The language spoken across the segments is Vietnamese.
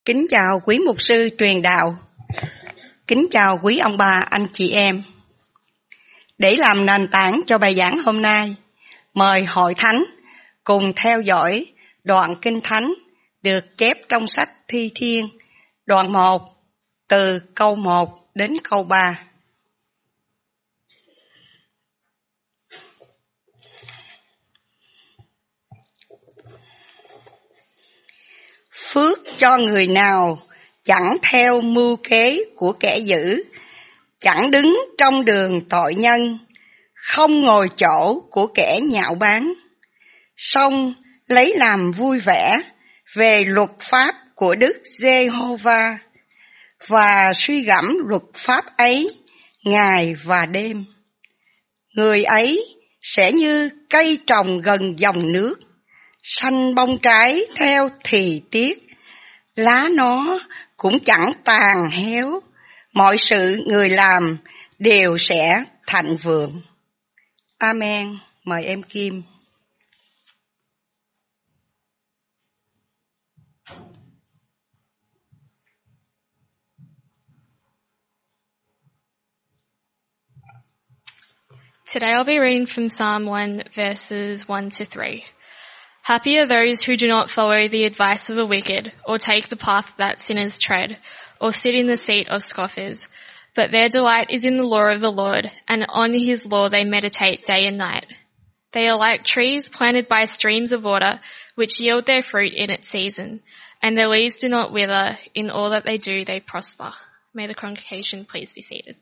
Kính chào quý mục sư truyền đạo. Kính chào quý ông bà, anh chị em. Để làm nền tảng cho bài giảng hôm nay, mời hội thánh cùng theo dõi đoạn kinh thánh được chép trong sách Thi Thiên, đoạn 1, từ câu 1 đến câu 3. Phước cho người nào chẳng theo mưu kế của kẻ dữ, chẳng đứng trong đường tội nhân, không ngồi chỗ của kẻ nhạo báng, song lấy làm vui vẻ về luật pháp của Đức Giê-hô-va và suy gẫm luật pháp ấy ngày và đêm. Người ấy sẽ như cây trồng gần dòng nước, xanh bông trái theo thì tiết, lá nó cũng chẳng tàn héo, mọi sự người làm đều sẽ thịnh vượng. Amen. Mời em Kim. Today I'll be reading from Psalm 1, verses 1 to 3. Happy are those who do not follow the advice of the wicked, or take the path that sinners tread, or sit in the seat of scoffers. But their delight is in the law of the Lord, and on his law they meditate day and night. They are like trees planted by streams of water, which yield their fruit in its season, and their leaves do not wither. In all that they do, they prosper. May the congregation please be seated.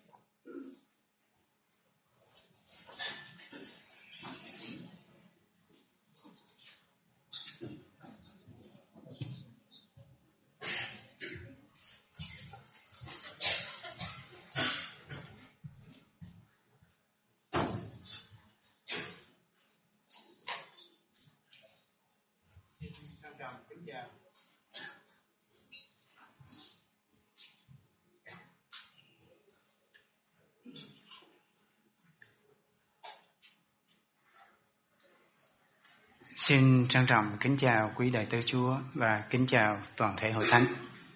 Xin trân trọng kính chào quý đại tớ Chúa và kính chào toàn thể hội thánh.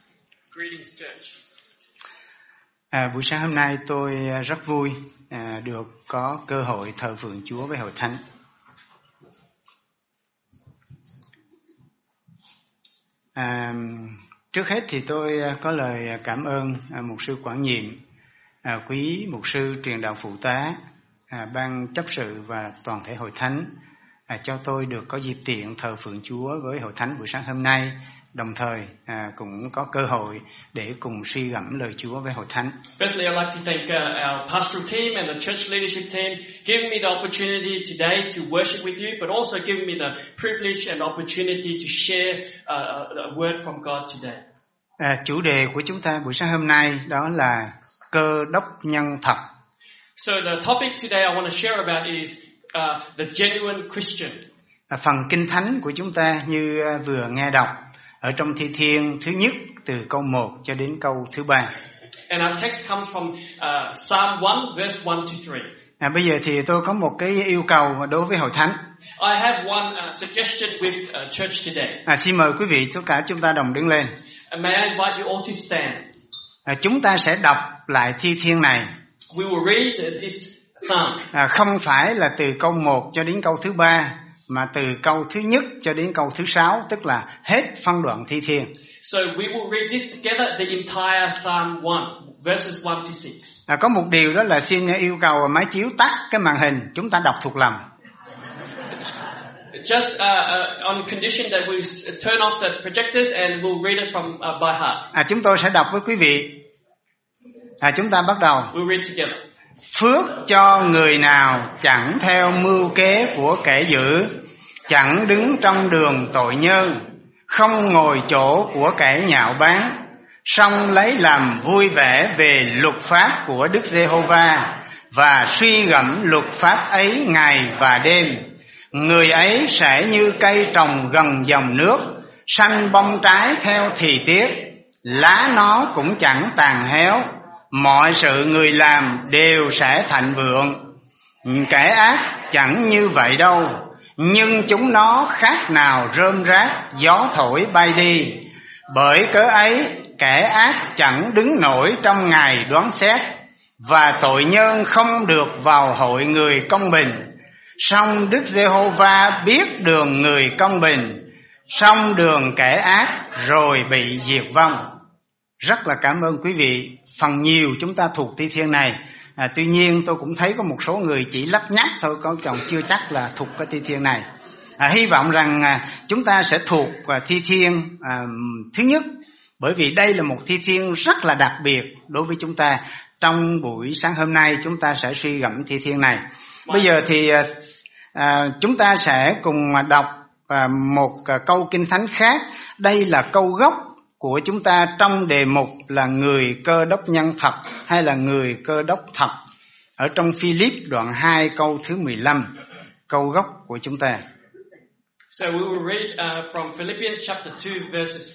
Buổi sáng hôm nay tôi rất vui được có cơ hội thờ phượng Chúa với hội thánh. Trước hết thì tôi có lời cảm ơn mục sư quản nhiệm, quý mục sư truyền đạo phụ tá, ban chấp sự và toàn thể hội thánh cho tôi được có dịp tiện thờ phượng Chúa với hội thánh buổi sáng hôm nay, đồng thời cũng có cơ hội để cùng suy gẫm lời Chúa với hội thánh. Firstly, I'd like to thank our pastoral team and the church leadership team giving me the opportunity today to worship with you, but also giving me the privilege and opportunity to share a word from God today. Chủ đề của chúng ta buổi sáng hôm nay đó là cơ đốc nhân thật. So the topic today I want to share about is the genuine Christian. Phần kinh thánh của chúng ta như vừa nghe đọc ở trong Thi Thiên thứ nhất từ câu 1 cho đến câu thứ 3. And our text comes from Psalm 1 verse 1 to 3. Bây giờ thì tôi có một cái yêu cầu đối với hội thánh. I have one suggestion with church today. Xin mời quý vị tất cả chúng ta đồng đứng lên. May I invite you all to stand. Chúng ta sẽ đọc lại Thi Thiên này. We will read this psalm. Không phải là từ câu 1 cho đến câu thứ 3, mà từ câu thứ nhất cho đến câu thứ 6, tức là hết phân đoạn Thi Thiên. So we will read this together, the entire Psalm 1, verses 1 to 6. Có một điều đó là xin yêu cầu máy chiếu tắt cái màn hình, chúng ta đọc thuộc lòng. Just on condition that we turn off the projectors and we'll read it from by heart. Chúng tôi sẽ đọc với quý vị. Chúng ta bắt đầu. We'll read together. Phước cho người nào chẳng theo mưu kế của kẻ dữ, chẳng đứng trong đường tội nhân, không ngồi chỗ của kẻ nhạo báng, song lấy làm vui vẻ về luật pháp của Đức Giê-hô-va và suy gẫm luật pháp ấy ngày và đêm. Người ấy sẽ như cây trồng gần dòng nước, xanh bông trái theo thì tiết, lá nó cũng chẳng tàn héo, mọi sự người làm đều sẽ thịnh vượng. Kẻ ác chẳng như vậy đâu, nhưng chúng nó khác nào rơm rác gió thổi bay đi. Bởi cớ ấy kẻ ác chẳng đứng nổi trong ngày đoán xét, và tội nhân không được vào hội người công bình. Song Đức Giê-hô-va biết đường người công bình, song đường kẻ ác rồi bị diệt vong. Rất là cảm ơn quý vị. Phần nhiều chúng ta thuộc thi thiên này. Tuy nhiên tôi cũng thấy có một số người chỉ lắp nhắc thôi, còn chưa chắc là thuộc cái thi thiên này. Hy vọng rằng chúng ta sẽ thuộc thi thiên thứ nhất, bởi vì đây là một thi thiên rất là đặc biệt đối với chúng ta. Trong buổi sáng hôm nay chúng ta sẽ suy gẫm thi thiên này. Bây giờ thì chúng ta sẽ cùng đọc một câu kinh thánh khác. Đây là câu gốc của chúng ta trong đề mục là người cơ đốc nhân thật hay là người cơ đốc thật. Ở trong Philip đoạn 2 câu thứ 15, câu gốc của chúng ta. So we will read from Philippians chapter 2 verses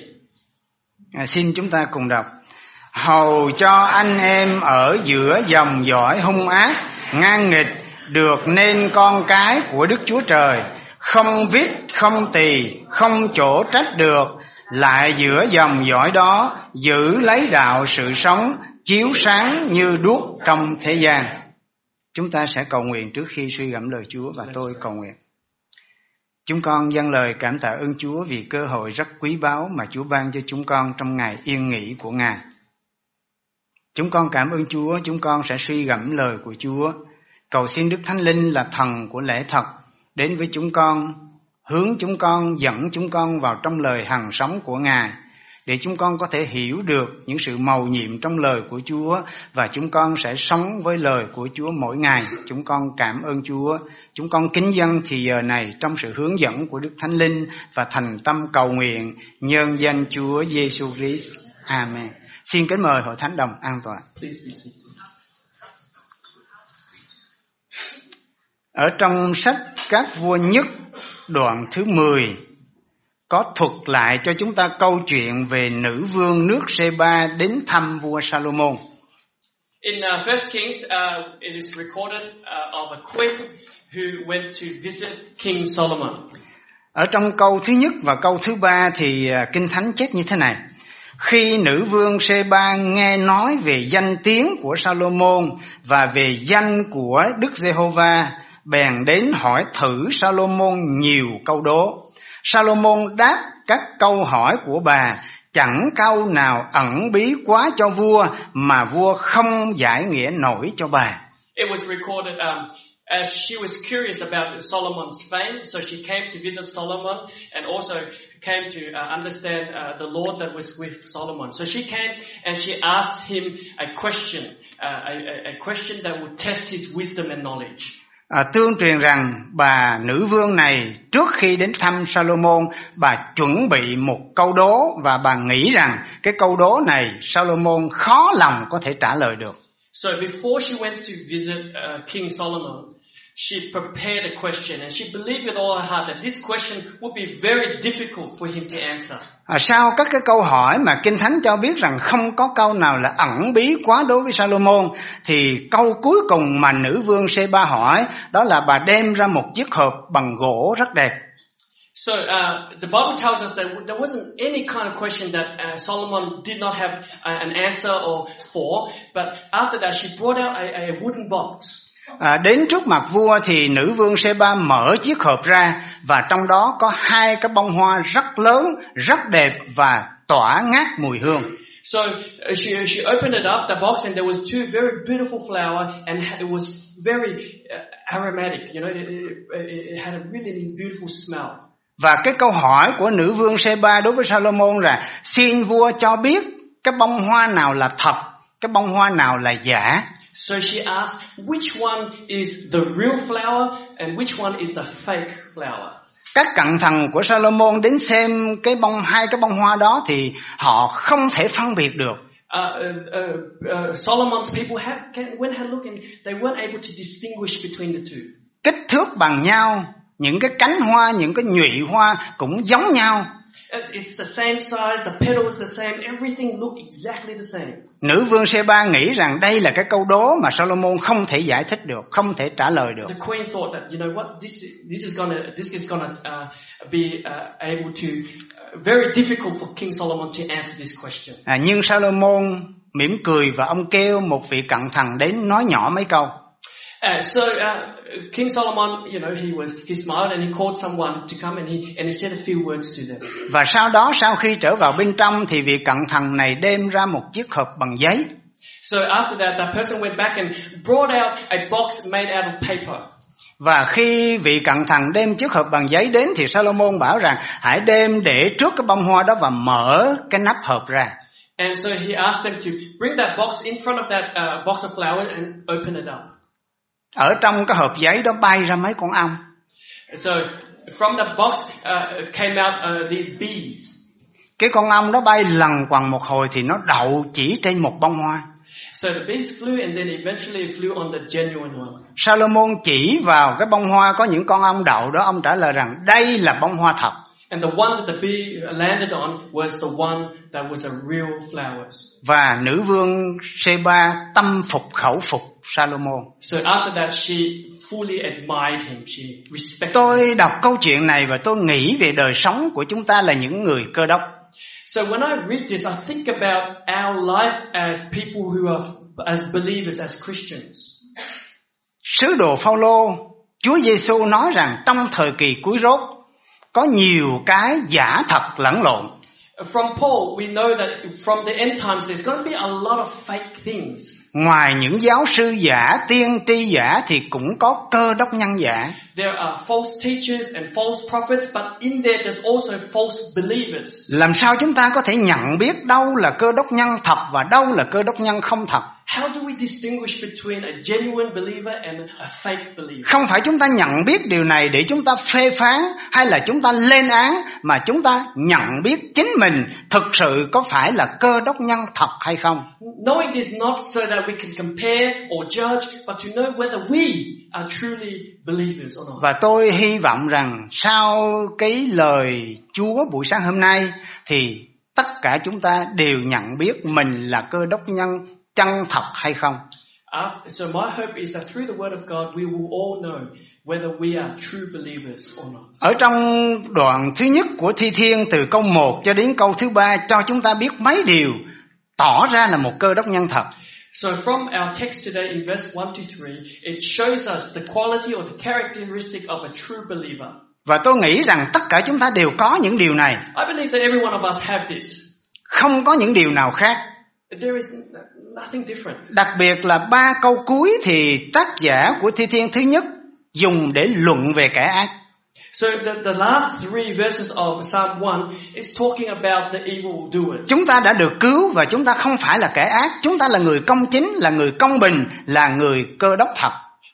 15. Xin chúng ta cùng đọc. Hầu cho anh em ở giữa dòng dõi hung ác, ngang nghịch, được nên con cái của Đức Chúa Trời, không vít, không tỳ, không chỗ trách được, lại giữa dòng dõi đó giữ lấy đạo sự sống, chiếu sáng như đuốc trong thế gian. Chúng ta sẽ cầu nguyện trước khi suy gẫm lời Chúa, và tôi cầu nguyện. Chúng con dâng lời cảm tạ ơn Chúa vì cơ hội rất quý báu mà Chúa ban cho chúng con trong ngày yên nghỉ của Ngài. Chúng con cảm ơn Chúa, chúng con sẽ suy gẫm lời của Chúa. Cầu xin Đức Thánh Linh là thần của lẽ thật đến với chúng con, hướng chúng con, dẫn chúng con vào trong lời hằng sống của Ngài, để chúng con có thể hiểu được những sự mầu nhiệm trong lời của Chúa, và chúng con sẽ sống với lời của Chúa mỗi ngày. Chúng con cảm ơn Chúa. Chúng con kính dâng thì giờ này trong sự hướng dẫn của Đức Thánh Linh và thành tâm cầu nguyện nhân danh Chúa Giêsu Christ. Amen. Xin kính mời hội thánh đồng an toàn. Ở trong sách Các Vua Nhất đoạn thứ 10 có thuật lại cho chúng ta câu chuyện về nữ vương nước Sê-ba đến thăm vua Salomon. In First Kings, it is recorded of a queen who went to visit King Solomon. Ở trong câu thứ nhất và câu thứ ba thì Kinh Thánh chép như thế này. Khi nữ vương Sê-ba nghe nói về danh tiếng của Salomon và về danh của Đức Giê-hô-va, bèn đến hỏi thử Salomon nhiều câu đố. Salomon đáp các câu hỏi của bà, chẳng câu nào ẩn bí quá cho vua mà vua không giải nghĩa nổi cho bà. It was recorded as she was curious about Solomon's fame, so she came to visit Solomon and also came to understand the Lord that was with Solomon. So she came and she asked him a question, a question that would test his wisdom and knowledge. Tương truyền rằng bà nữ vương này trước khi đến thăm Salomon, bà chuẩn bị một câu đố và bà nghĩ rằng cái câu đố này Salomon khó lòng có thể trả lời được. So before she went to visit King Solomon, she prepared a question and she believed with all her heart that this question would be very difficult for him to answer. Sau các cái câu hỏi mà Kinh Thánh cho biết rằng không có câu nào là ẩn bí quá đối với Salomon, thì câu cuối cùng mà nữ vương Sê-ba hỏi đó là bà đem ra một chiếc hộp bằng gỗ rất đẹp. So the Bible tells us that there wasn't any kind of question that Solomon did not have an answer or for, but after that she brought out a wooden box. Đến trước mặt vua thì nữ vương Sê-ba mở chiếc hộp ra, và trong đó có hai cái bông hoa rất lớn, rất đẹp và tỏa ngát mùi hương. So she opened it up, the box, and there was two very beautiful flowers, and it was very aromatic. You know, it had a really beautiful smell. Và cái câu hỏi của nữ vương Sê-ba đối với Salomon là xin vua cho biết cái bông hoa nào là thật, cái bông hoa nào là giả. So she asked, which one is the real flower and which one is the fake flower? Các cận thần của Salomon đến xem hai cái bông hoa đó thì họ không thể phân biệt được. Solomon's people went and looked and they weren't able to distinguish between the two. Kích thước bằng nhau, những cái cánh hoa, những cái nhụy hoa cũng giống nhau. It's the same size, the pedal is the same, everything look exactly the same. Nữ vương Sê-ba nghĩ rằng đây là cái câu đố mà Solomon không thể giải thích được, không thể trả lời được. The queen thought that, you know what, this is gonna be able to very difficult for King Solomon to answer this question. Nhưng Solomon mỉm cười và ông kêu một vị cận thần đến nói nhỏ mấy câu. King Solomon, you know, he smiled and he called someone to come and he said a few words to them. Và sau đó sau khi trở vào bên trong thì vị cận thần này đem ra một chiếc hộp bằng giấy. So after that person went back and brought out a box made out of paper. Và khi vị cận thần đem chiếc hộp bằng giấy đến thì Solomon bảo rằng hãy đem để trước cái bông hoa đó và mở cái nắp hộp ra. And so he asked them to bring that box in front of that box of flowers and open it up. Ở trong cái hộp giấy đó bay ra mấy con ong. So from the box came out these bees. Cái con ong đó bay lằn quằn một hồi thì nó đậu chỉ trên một bông hoa. So the bees flew and then eventually flew on the genuine one. Solomon chỉ vào cái bông hoa có những con ong đậu đó, ông trả lời rằng đây là bông hoa thật. And the one that the bee landed on was the one that was a real flowers. Và nữ vương Sê-ba tâm phục khẩu phục Solomon. So after that she fully admired him. She respected him. Tôi đọc câu chuyện này và tôi nghĩ về đời sống của chúng ta là những người Cơ Đốc. So when I read this, I think about our life as people who are as believers, as Christians. Sứ đồ Phao-lô, Chúa Giêsu nói rằng trong thời kỳ cuối rốt có nhiều cái giả thật lẫn lộn. From Paul, we know that from the end times there's going to be a lot of fake things. Ngoài những giáo sư giả, tiên tri giả thì cũng có cơ đốc nhân giả. There are false teachers and false prophets, but in there there's also false believers. Làm sao chúng ta có thể nhận biết đâu là cơ đốc nhân thật và đâu là cơ đốc nhân không thật? How do we distinguish between a genuine believer and a fake believer? Không phải chúng ta nhận biết điều này để chúng ta phê phán hay là chúng ta lên án, mà chúng ta nhận biết chính mình thực sự có phải là cơ đốc nhân thật hay không. Knowing this not so that we can compare or judge, but to know whether we are truly believers or not. Và tôi hy vọng rằng sau cái lời Chúa buổi sáng hôm nay thì tất cả chúng ta đều nhận biết mình là cơ đốc nhân chân thật hay không. So my hope is that through the word of God we will all know whether we are true believers or not. Ở trong đoạn thứ nhất của Thi Thiên từ câu 1 cho đến câu thứ 3 cho chúng ta biết mấy điều tỏ ra là một cơ đốc nhân thật. So from our text today in verse 1 to 3, it shows us the quality or the characteristic of a true believer. Và tôi nghĩ rằng tất cả chúng ta đều có những điều này. I believe that every one of us have this. Không có những điều nào khác. There is nothing different. Đặc biệt là 3 câu cuối thì tác giả của Thi Thiên thứ nhất dùng để luận về kẻ ác. So the last 3 verses of Psalm 1 is talking about the evil doers. Chúng ta đã được cứu và chúng ta không phải là kẻ ác. Chúng ta là người công chính, là người công bình, là người cơ đốc thật.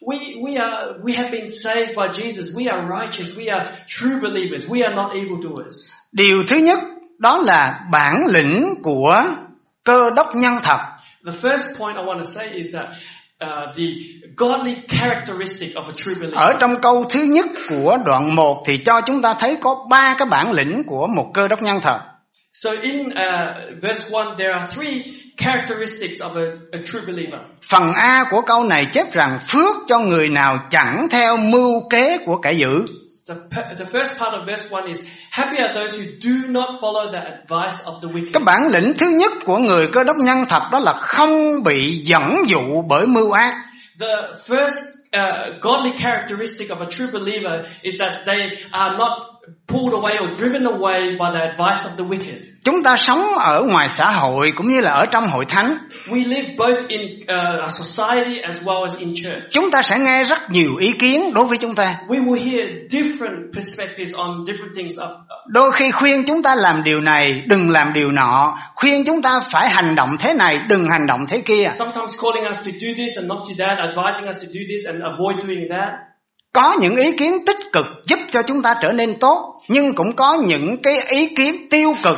We have been saved by Jesus. We are righteous. We are true believers. We are not evil doers. Điều thứ nhất đó là bản lĩnh của cơ đốc nhân thật. The first point I want to say is that the godly characteristic of a true believer. Ở trong câu thứ nhất của đoạn 1 thì cho chúng ta thấy có 3 cái bản lĩnh của một cơ đốc nhân thật. So in verse 1 there are 3 characteristics of a true believer. Phần A của câu này chép rằng phước cho người nào chẳng theo mưu kế của kẻ dữ. So the first part of verse 1 is happy are those who do not follow the advice of the wicked. Cái bản lĩnh thứ nhất của người cơ đốc nhân thật đó là không bị dẫn dụ bởi mưu ác. The first godly characteristic of a true believer is that they are not pulled away or driven away by the advice of the wicked. Chúng ta sống ở ngoài xã hội cũng như là ở trong hội thánh. We live both in a society as well as in church. Chúng ta sẽ nghe rất nhiều ý kiến đối với chúng ta. We will hear different perspectives on different things. Đôi khi khuyên chúng ta làm điều này, đừng làm điều nọ. Khuyên chúng ta phải hành động thế này, đừng hành động thế kia. Sometimes calling us to do this and not do that, advising us to do this and avoid doing that. Có những ý kiến tích cực giúp cho chúng ta trở nên tốt, nhưng cũng có những cái ý kiến tiêu cực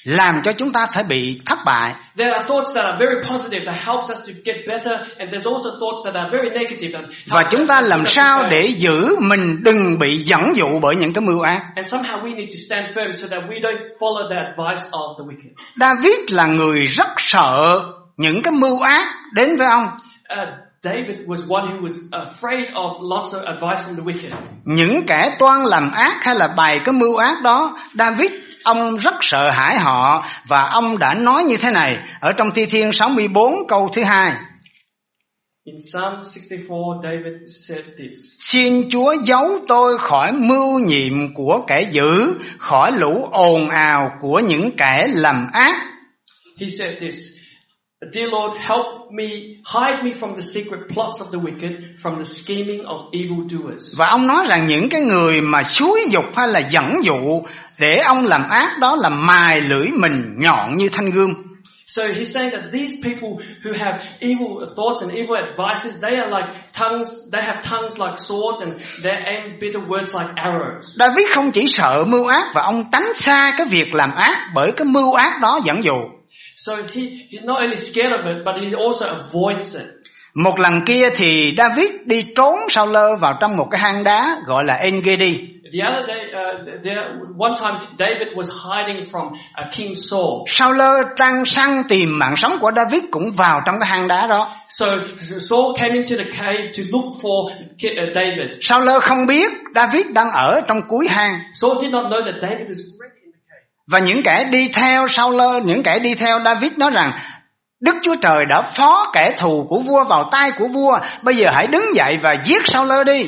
làm cho chúng ta phải bị thất bại. There are thoughts that are very positive that helps us to get better, and there's also thoughts that are very negative and Và chúng ta làm sao để giữ mình đừng bị dẫn dụ bởi những cái mưu ác. And somehow we need to stand firm so that we don't follow the advice of the wicked. David là người rất sợ những cái mưu ác đến với ông. David was one who was afraid of lots of advice from the wicked. Những kẻ toan làm ác hay là bày cái mưu ác đó, David ông rất sợ hãi họ, và ông đã nói như thế này ở trong Thi Thiên 64 câu thứ 2. In Psalm 64, David said this. Xin Chúa giấu tôi khỏi mưu nhiệm của kẻ dữ, khỏi lũ ồn ào của những kẻ làm ác. He said this. Dear Lord, help me, hide me from the secret plots of the wicked, from the scheming of evildoers. Và ông nói rằng những cái người mà xúi dục hay là dẫn dụ để ông làm ác đó là mài lưỡi mình nhọn như thanh gươm. So he's saying that these people who have evil thoughts and evil advices, they are like tongues, they have tongues like swords, and they aim bitter words like arrows. David không chỉ sợ mưu ác và ông tránh xa cái việc làm ác bởi cái mưu ác đó dẫn dụ. So he's not only scared of it, but he also avoids it. Một lần kia thì David đi trốn Saul vào trong một cái hang đá gọi là En-gedi. The other day, one time David was hiding from King Saul. Saul đang săn tìm mạng sống của David cũng vào trong cái hang đá đó. So Saul came into the cave to look for David. Saul không biết David đang ở trong cuối hang. Saul did not know that David is already in the cave. Và những kẻ đi theo Saul, những kẻ đi theo David nói rằng Đức Chúa Trời đã phó kẻ thù của vua vào tay của vua, bây giờ hãy đứng dậy và giết Saul đi.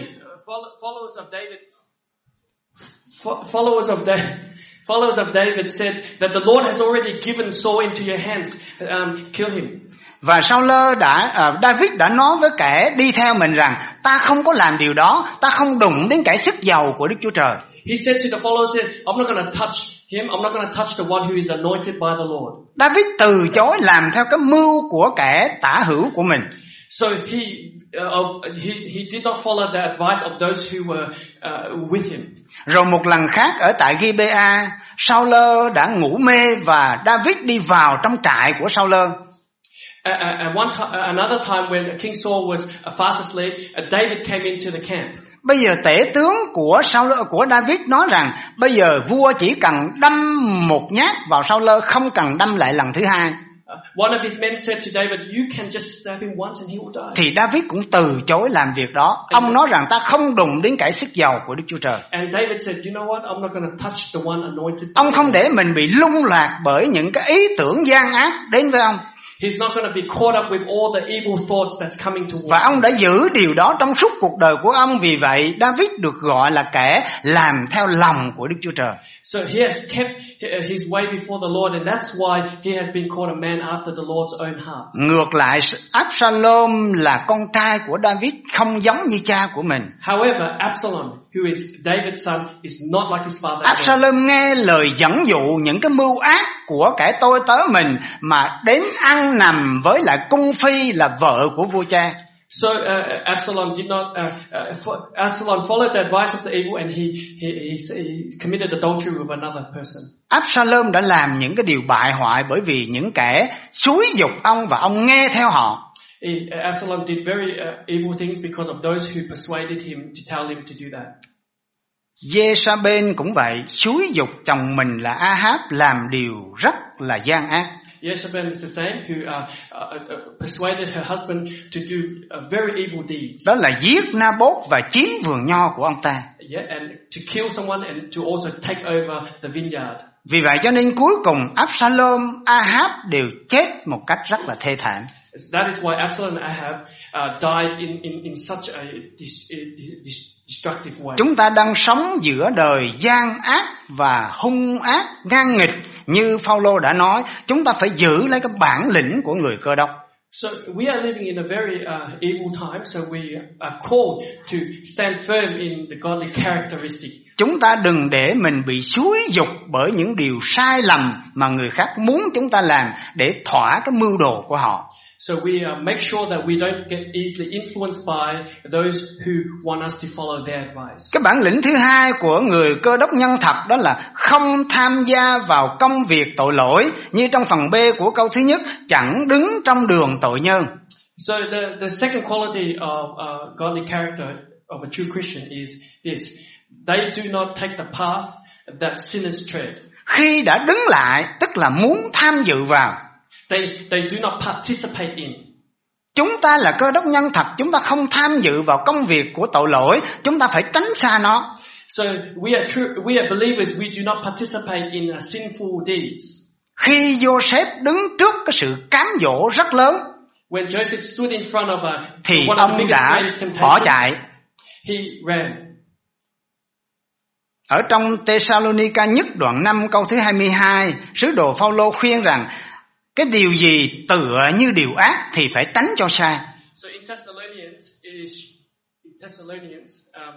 Followers of David said that the Lord has already given Saul into your hands. Kill him. Và David đã nói với kẻ đi theo mình rằng ta không có làm điều đó, ta không đụng đến kẻ sức giàu của Đức Chúa Trời. He said to the followers, I'm not going to touch him. I'm not going to touch the one who is anointed by the Lord. David từ chối làm theo cái mưu của kẻ tả hữu của mình. So he did not follow the advice of those who were with him. Rồi một lần khác ở tại Gibeah, Saul đã ngủ mê và David đi vào trong trại của Saul. Another time when King Saul was fast asleep, David came into the camp. Bây giờ tể tướng của David nói rằng bây giờ vua chỉ cần đâm một nhát vào Saul, không cần đâm lại lần thứ hai. One of his men said to David, "You can just stab him once and he will die." Thì David cũng từ chối làm việc đó. Ông nói rằng ta không đụng đến kẻ sức giàu của Đức Chúa Trời. And David said, "You know what? I'm not going to touch the one anointed." Ông không để mình bị lung lạc bởi những cái ý tưởng gian ác đến với ông. He's not going to be caught up with all the evil thoughts that's coming towards him. Và ông đã giữ điều đó trong suốt cuộc đời của ông. Vì vậy David được gọi là kẻ làm theo lòng của Đức Chúa Trời. So he has kept his way before the Lord, and that's why he has been called a man after the Lord's own heart. Ngược lại, Absalom là con trai của David, không giống như cha của mình. However, Absalom, who is David's son, is not like his father. Absalom nghe lời dẫn dụ những cái mưu ác của kẻ tôi tớ mình mà đến ăn nằm với lại cung phi là vợ của vua cha. So Absalom did not. Absalom followed the advice of the evil, and he committed adultery with another person. Absalom đã làm những cái điều bại hoại bởi vì những kẻ xúi giục ông và ông nghe theo họ. Absalom did very evil things because of those who persuaded him to tell him to do that. Jezabel cũng vậy, xúi giục chồng mình là Ahab làm điều rất là gian ác. Jezebel is the same, who persuaded her husband to do very evil deeds. Đó là giết Naboth và chiếm vườn nho của ông ta. Yeah, and to kill someone and to also take over the vineyard. Vì vậy cho nên cuối cùng Absalom, Ahab đều chết một cách rất là thê thảm. That is why Absalom and Ahab died in such a destructive way. Chúng ta đang sống giữa đời gian ác và hung ác ngang nghịch. Như Phaolô đã nói, chúng ta phải giữ lấy cái bản lĩnh của người Cơ Đốc. So we are living in a very evil time, so we are called to stand firm in the godly characteristic. Chúng ta đừng để mình bị xúi giục bởi những điều sai lầm mà người khác muốn chúng ta làm để thỏa cái mưu đồ của họ. So we make sure that we don't get easily influenced by those who want us to follow their advice. Cái bản lĩnh thứ hai của người Cơ Đốc nhân thật đó là không tham gia vào công việc tội lỗi, như trong phần B của câu thứ nhất, chẳng đứng trong đường tội nhân. So the second quality of godly character of a true Christian is this: they do not take the path that sinners tread. Khi đã đứng lại, tức là muốn tham dự vào. They do not participate in. Chúng ta là Cơ Đốc nhân thật, chúng ta không tham dự vào công việc của tội lỗi, chúng ta phải tránh xa nó. So we are believers. We do not participate in sinful deeds. Khi Joseph đứng trước cái sự cám dỗ rất lớn, When Joseph stood in front of thì one of the ông biggest đã greatest bỏ temptations, chạy. he ran. Ở trong Thessalonica nhất đoạn 5 câu thứ 22, sứ đồ Phaolô khuyên rằng cái điều gì tựa như điều ác thì phải tránh cho xa. So in Thessalonians,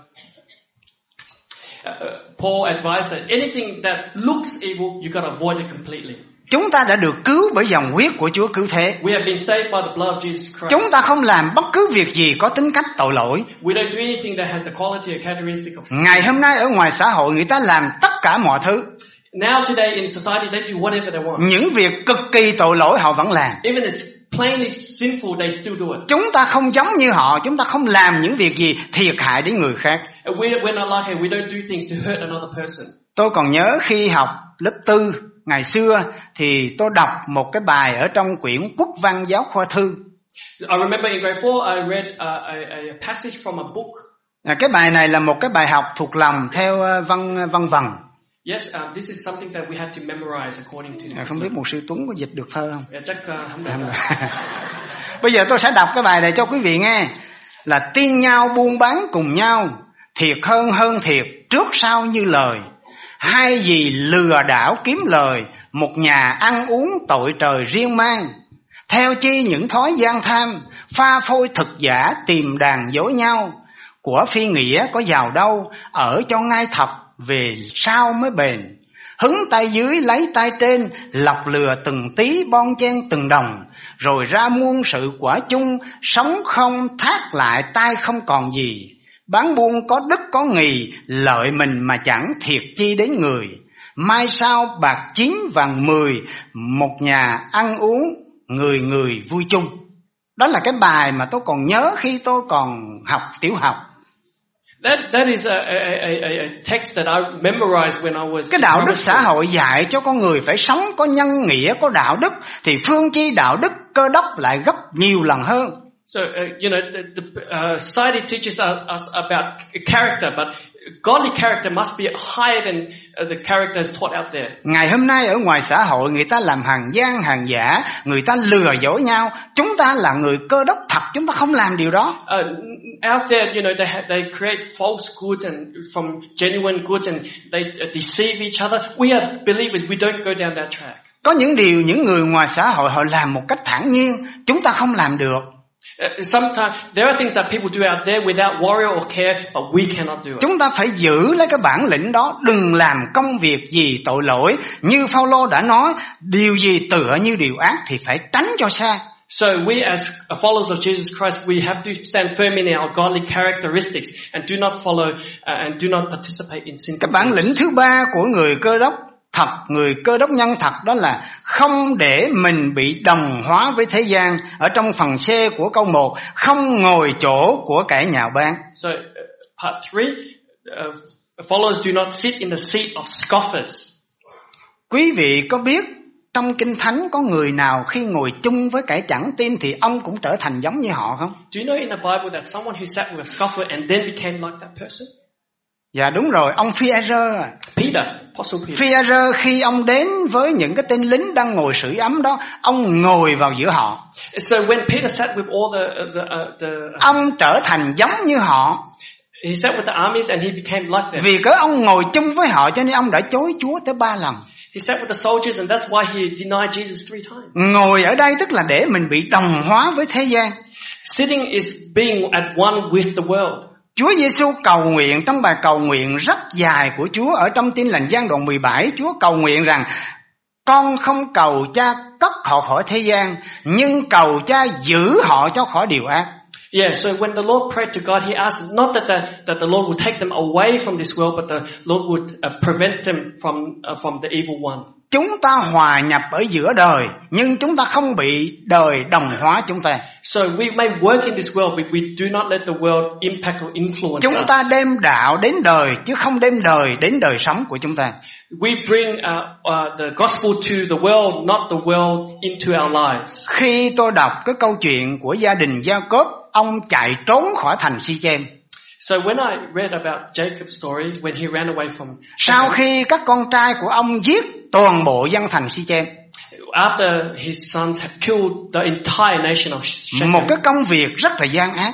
Paul advised that anything that looks evil, you got to avoid it completely. Chúng ta đã được cứu bởi dòng huyết của Chúa cứu thế. We have been saved by the blood of Jesus Christ. Chúng ta không làm bất cứ việc gì có tính cách tội lỗi. We don't do anything that has the quality or characteristic of sin. Ngày hôm nay ở ngoài xã hội người ta làm tất cả mọi thứ. Now today in society they do whatever they want. Những việc cực kỳ tội lỗi họ vẫn làm. Even it's plainly sinful, they still do it. Chúng ta không giống như họ, chúng ta không làm những việc gì thiệt hại đến người khác. We're not like it. We don't do things to hurt another person. Tôi còn nhớ khi học lớp 4 ngày xưa thì tôi đọc một cái bài ở trong quyển Quốc văn giáo khoa thư. I remember in grade 4 I read a passage from a book. Cái bài này là một cái bài học thuộc lòng theo văn vần. Yes, this is something that we had to memorize according to. Không biết mục sư Tuấn có dịch được thơ không? Chắc không được. Bây giờ tôi sẽ đọc cái bài này cho quý vị nghe. Là tiên nhau buôn bán cùng nhau, thiệt hơn thiệt, trước sau như lời. Hai gì lừa đảo kiếm lời, một nhà ăn uống tội trời riêng mang. Theo chi những thói gian tham, pha phôi thực giả tìm đàn dối nhau. Của phi nghĩa có giàu đâu, ở cho ngay thập, về sau mới bền. Hứng tay dưới lấy tay trên, lọc lừa từng tí bon chen từng đồng. Rồi ra muôn sự quả chung, sống không thác lại tay không còn gì. Bán buôn có đức có nghì, lợi mình mà chẳng thiệt chi đến người. Mai sau bạc 9 vàng 10, một nhà ăn uống, người người vui chung. Đó là cái bài mà tôi còn nhớ khi tôi còn học tiểu học. That is a text that I memorized when I was. Cái đạo đức xã hội dạy cho con người phải sống có nhân nghĩa, có đạo đức, thì phương chi đạo đức Cơ Đốc lại gấp nhiều lần hơn. So the society teaches us about character, but godly character must be higher than the characters taught out there. Ngày hôm nay ở ngoài xã hội người ta làm hàng gian hàng giả, người ta lừa dối nhau. Chúng ta là người Cơ Đốc thật, chúng ta không làm điều đó. Out there, they create false goods and from genuine goods, and they deceive each other. We are believers. We don't go down that track. Có những điều những người ngoài xã hội họ làm một cách thản nhiên, chúng ta không làm được. Sometimes there are things that people do out there without worry or care, but we cannot do it. Chúng ta phải giữ lấy cái bản lĩnh đó, đừng làm công việc gì tội lỗi. Như Phaolô đã nói, điều gì tựa như điều ác thì phải tránh cho xa. So we as followers of Jesus Christ, we have to stand firm in our godly characteristics and do not follow and do not participate in sin. Cái bản lĩnh thứ ba của người Cơ Đốc thật, người Cơ Đốc nhân thật, đó là không để mình bị đồng hóa với thế gian. Ở trong phần C của câu 1, không ngồi chỗ của kẻ nhạo báng. So part 3, followers do not sit in the seat of scoffers. Quý vị có biết trong Kinh Thánh có người nào khi ngồi chung với kẻ chẳng tin thì ông cũng trở thành giống như họ không? Do you know in the Bible that someone who sat with a scoffer and then became like that person? Dạ đúng rồi, ông Phi-e-rơ. Peter, Apostle Peter. Phi-e-rơ khi ông đến với những cái tên lính đang ngồi sưởi ấm đó, ông ngồi vào giữa họ. So when Peter sat with all the ông trở thành giống như họ. He sat with the armies and he became like them. Vì cớ ông ngồi chung với họ cho nên ông đã chối Chúa tới 3 lần. He sat with the soldiers and that's why he denied Jesus 3 times. Ngồi ở đây tức là để mình bị đồng hóa với thế gian. Sitting is being at one with the world. Chúa Giêsu cầu nguyện trong bài cầu nguyện rất dài của Chúa ở trong Tin Lành Giăng đoạn 17, Chúa cầu nguyện rằng con không cầu Cha cất họ khỏi thế gian, nhưng cầu Cha giữ họ cho khỏi điều ác. Yeah, so when the Lord prayed to God, He asked not that the Lord would take them away from this world, but the Lord would prevent them from the evil one. Chúng ta hòa nhập ở giữa đời, nhưng chúng ta không bị đời đồng hóa chúng ta. So we may work in this world, but we do not let the world impact or influence Chúng ta us. đem đạo đến đời, chứ không đem đời đến đời sống của chúng ta. We bring the gospel to the world, not the world into our lives. Khi tôi đọc cái câu chuyện của gia đình Gia-cốp, ông chạy trốn khỏi thành Si-chêm. So when I read about Jacob's story, when he ran away from Sau khi các con trai của ông giết toàn bộ dân thành Si-chêm, after his sons had killed the entire nation of Shechem, một cái công việc rất là gian ác.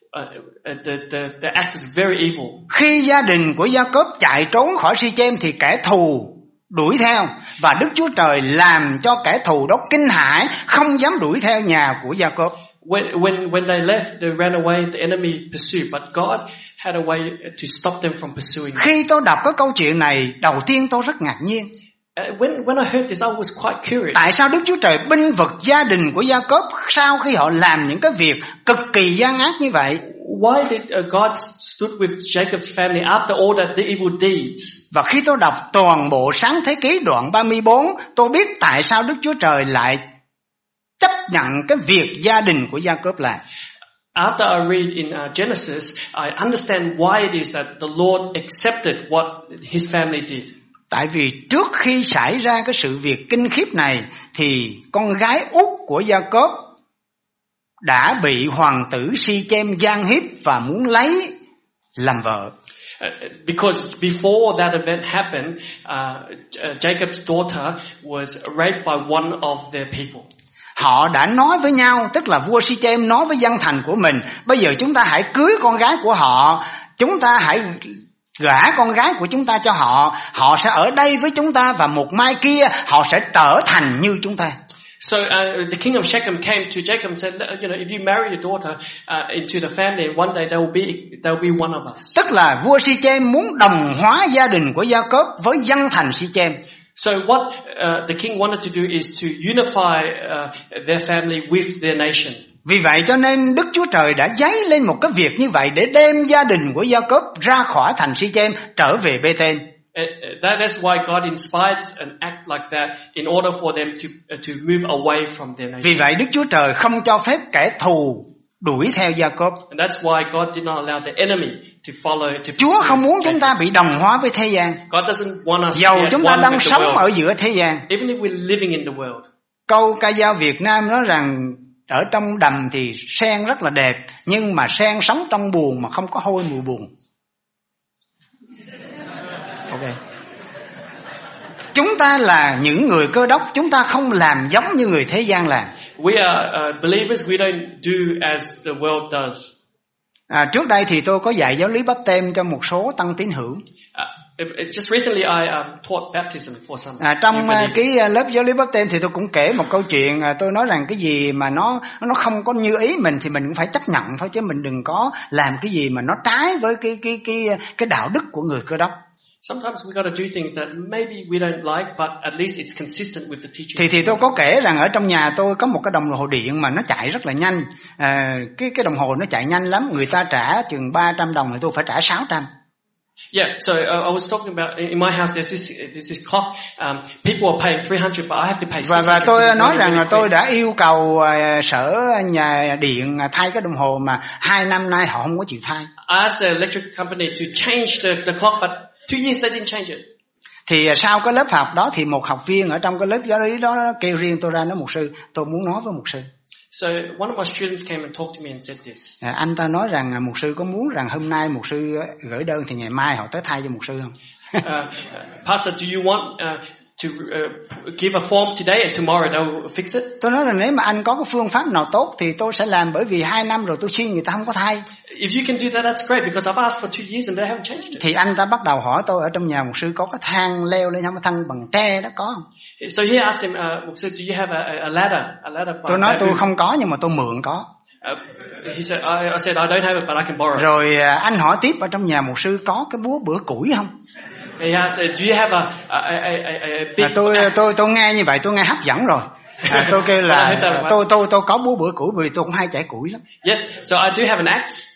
the act is very evil. Khi gia đình của Gia-cốp chạy trốn khỏi Si-chêm thì kẻ thù đuổi theo, và Đức Chúa Trời làm cho kẻ thù đó kinh hãi, không dám đuổi theo nhà của Gia-cốp. When they left, they ran away, the enemy pursued, but God had a way to stop them from pursuing. Khi tôi đọc cái câu chuyện này, đầu tiên tôi rất ngạc nhiên. When I heard this, I was quite curious. Tại sao Đức Chúa Trời bênh vực gia đình của Gia-cốp sau khi họ làm những cái việc cực kỳ gian ác như vậy? Why did God stood with Jacob's family after all the evil deeds? Và khi tôi đọc toàn bộ Sáng Thế Ký đoạn 34, tôi biết tại sao Đức Chúa Trời lại chấp nhận cái việc gia đình của Gia-cốp làm. After I read in Genesis, I understand why it is that the Lord accepted what his family did. Tại vì trước khi xảy ra cái sự việc kinh khiếp này thì con gái út của Gia-cốp đã bị hoàng tử Si-chêm gian hiếp và muốn lấy làm vợ. Because before that event happened, Jacob's daughter was raped by one of their people. Họ đã nói với nhau, tức là vua Si-chêm nói với dân thành của mình, bây giờ chúng ta hãy cưới con gái của họ, chúng ta hãy gả con gái của chúng ta cho họ, họ sẽ ở đây với chúng ta và một mai kia họ sẽ trở thành như chúng ta. So the king of Shechem came to Jacob and said, if you marry your daughter into the family, one day there will be one of us. Tức là vua Si-chêm muốn đồng hóa gia đình của Gia-cốp với dân thành Si-chêm. So what the king wanted to do is to unify their family with their nation. Vì vậy cho nên Đức Chúa Trời đã giấy lên một cái việc như vậy để đem gia đình của Gia-cốp ra khỏi thành Si-chêm trở về Bê-tên. That's why God inspired an act like that in order for them to move away from their nation. Vì vậy Đức Chúa Trời không cho phép kẻ thù đuổi theo Gia-cốp. And that's why God did not allow the enemy to follow. Chúa không muốn chúng ta bị đồng hóa với thế gian. God doesn't want us to Dầu be chúng at ta one đang with the sống world. ở giữa thế gian. Even if we're living in the world. Câu ca dao Việt Nam nói rằng ở trong đầm thì sen rất là đẹp, nhưng mà sen sống trong buồn mà không có hôi mùi buồn. Ok. Chúng ta là những người Cơ Đốc, chúng ta không làm giống như người thế gian làm. We are believers. We don't do as the world does. Trước đây thì tôi có dạy giáo lý báp têm cho một số tăng tín hữu. Just recently I taught baptism for some. Trong cái lớp giáo lý báp têm thì tôi cũng kể một câu chuyện. Tôi nói rằng cái gì mà nó không có như ý mình thì mình cũng phải chấp nhận thôi, chứ mình đừng có làm cái gì mà nó trái với cái đạo đức của người Cơ Đốc. Sometimes we got to do things that maybe we don't like, but at least it's consistent with the teaching. Thì tôi có kể rằng ở trong nhà tôi có một cái đồng hồ điện mà nó chạy rất là nhanh. Cái đồng hồ nó chạy nhanh lắm, người ta trả chừng 300 đồng thì tôi phải trả 600. Yeah, so I was talking about in my house there's this clock. People are paying 300, but I have to pay 600. Và tôi nói rằng là tôi đã yêu cầu sở nhà điện thay cái đồng hồ mà 2 năm nay họ không có chịu thay. I asked the electric company to change the clock, but 2 years they didn't change it. Thì sau cái lớp học đó thì một học viên ở trong cái lớp giáo lý đó kêu riêng tôi ra nói mục sư, tôi muốn nói với mục sư. So one of my students came and talked to me and said this. Anh ta nói rằng mục sư có muốn rằng hôm nay mục sư gửi đơn thì ngày mai họ tới thay cho mục sư không? Pastor, do you want to give a form today and tomorrow they'll fix it? Tôi nói là nếu mà anh có cái phương pháp nào tốt thì tôi sẽ làm, bởi vì 2 năm rồi tôi xin người ta không có thay. If you can do that, that's great, because I've asked for 2 years and they haven't changed it. Thì anh ta bắt đầu hỏi tôi ở trong nhà mục sư có cái thang leo lên không, cái thang bằng tre đó có không? So he asked him, so do you have a ladder? Tôi nói tôi không có nhưng mà tôi mượn có. He said, I said I don't have it, but I can borrow. Rồi anh hỏi tiếp ở trong nhà mục sư có cái búa bữa củi không? He asked, do you have a big axe? Tôi nghe như vậy tôi nghe hấp dẫn rồi. Tôi kêu là tôi có búa bữa củi vì tôi cũng hay chảy củi lắm. Yes, so I do have an axe.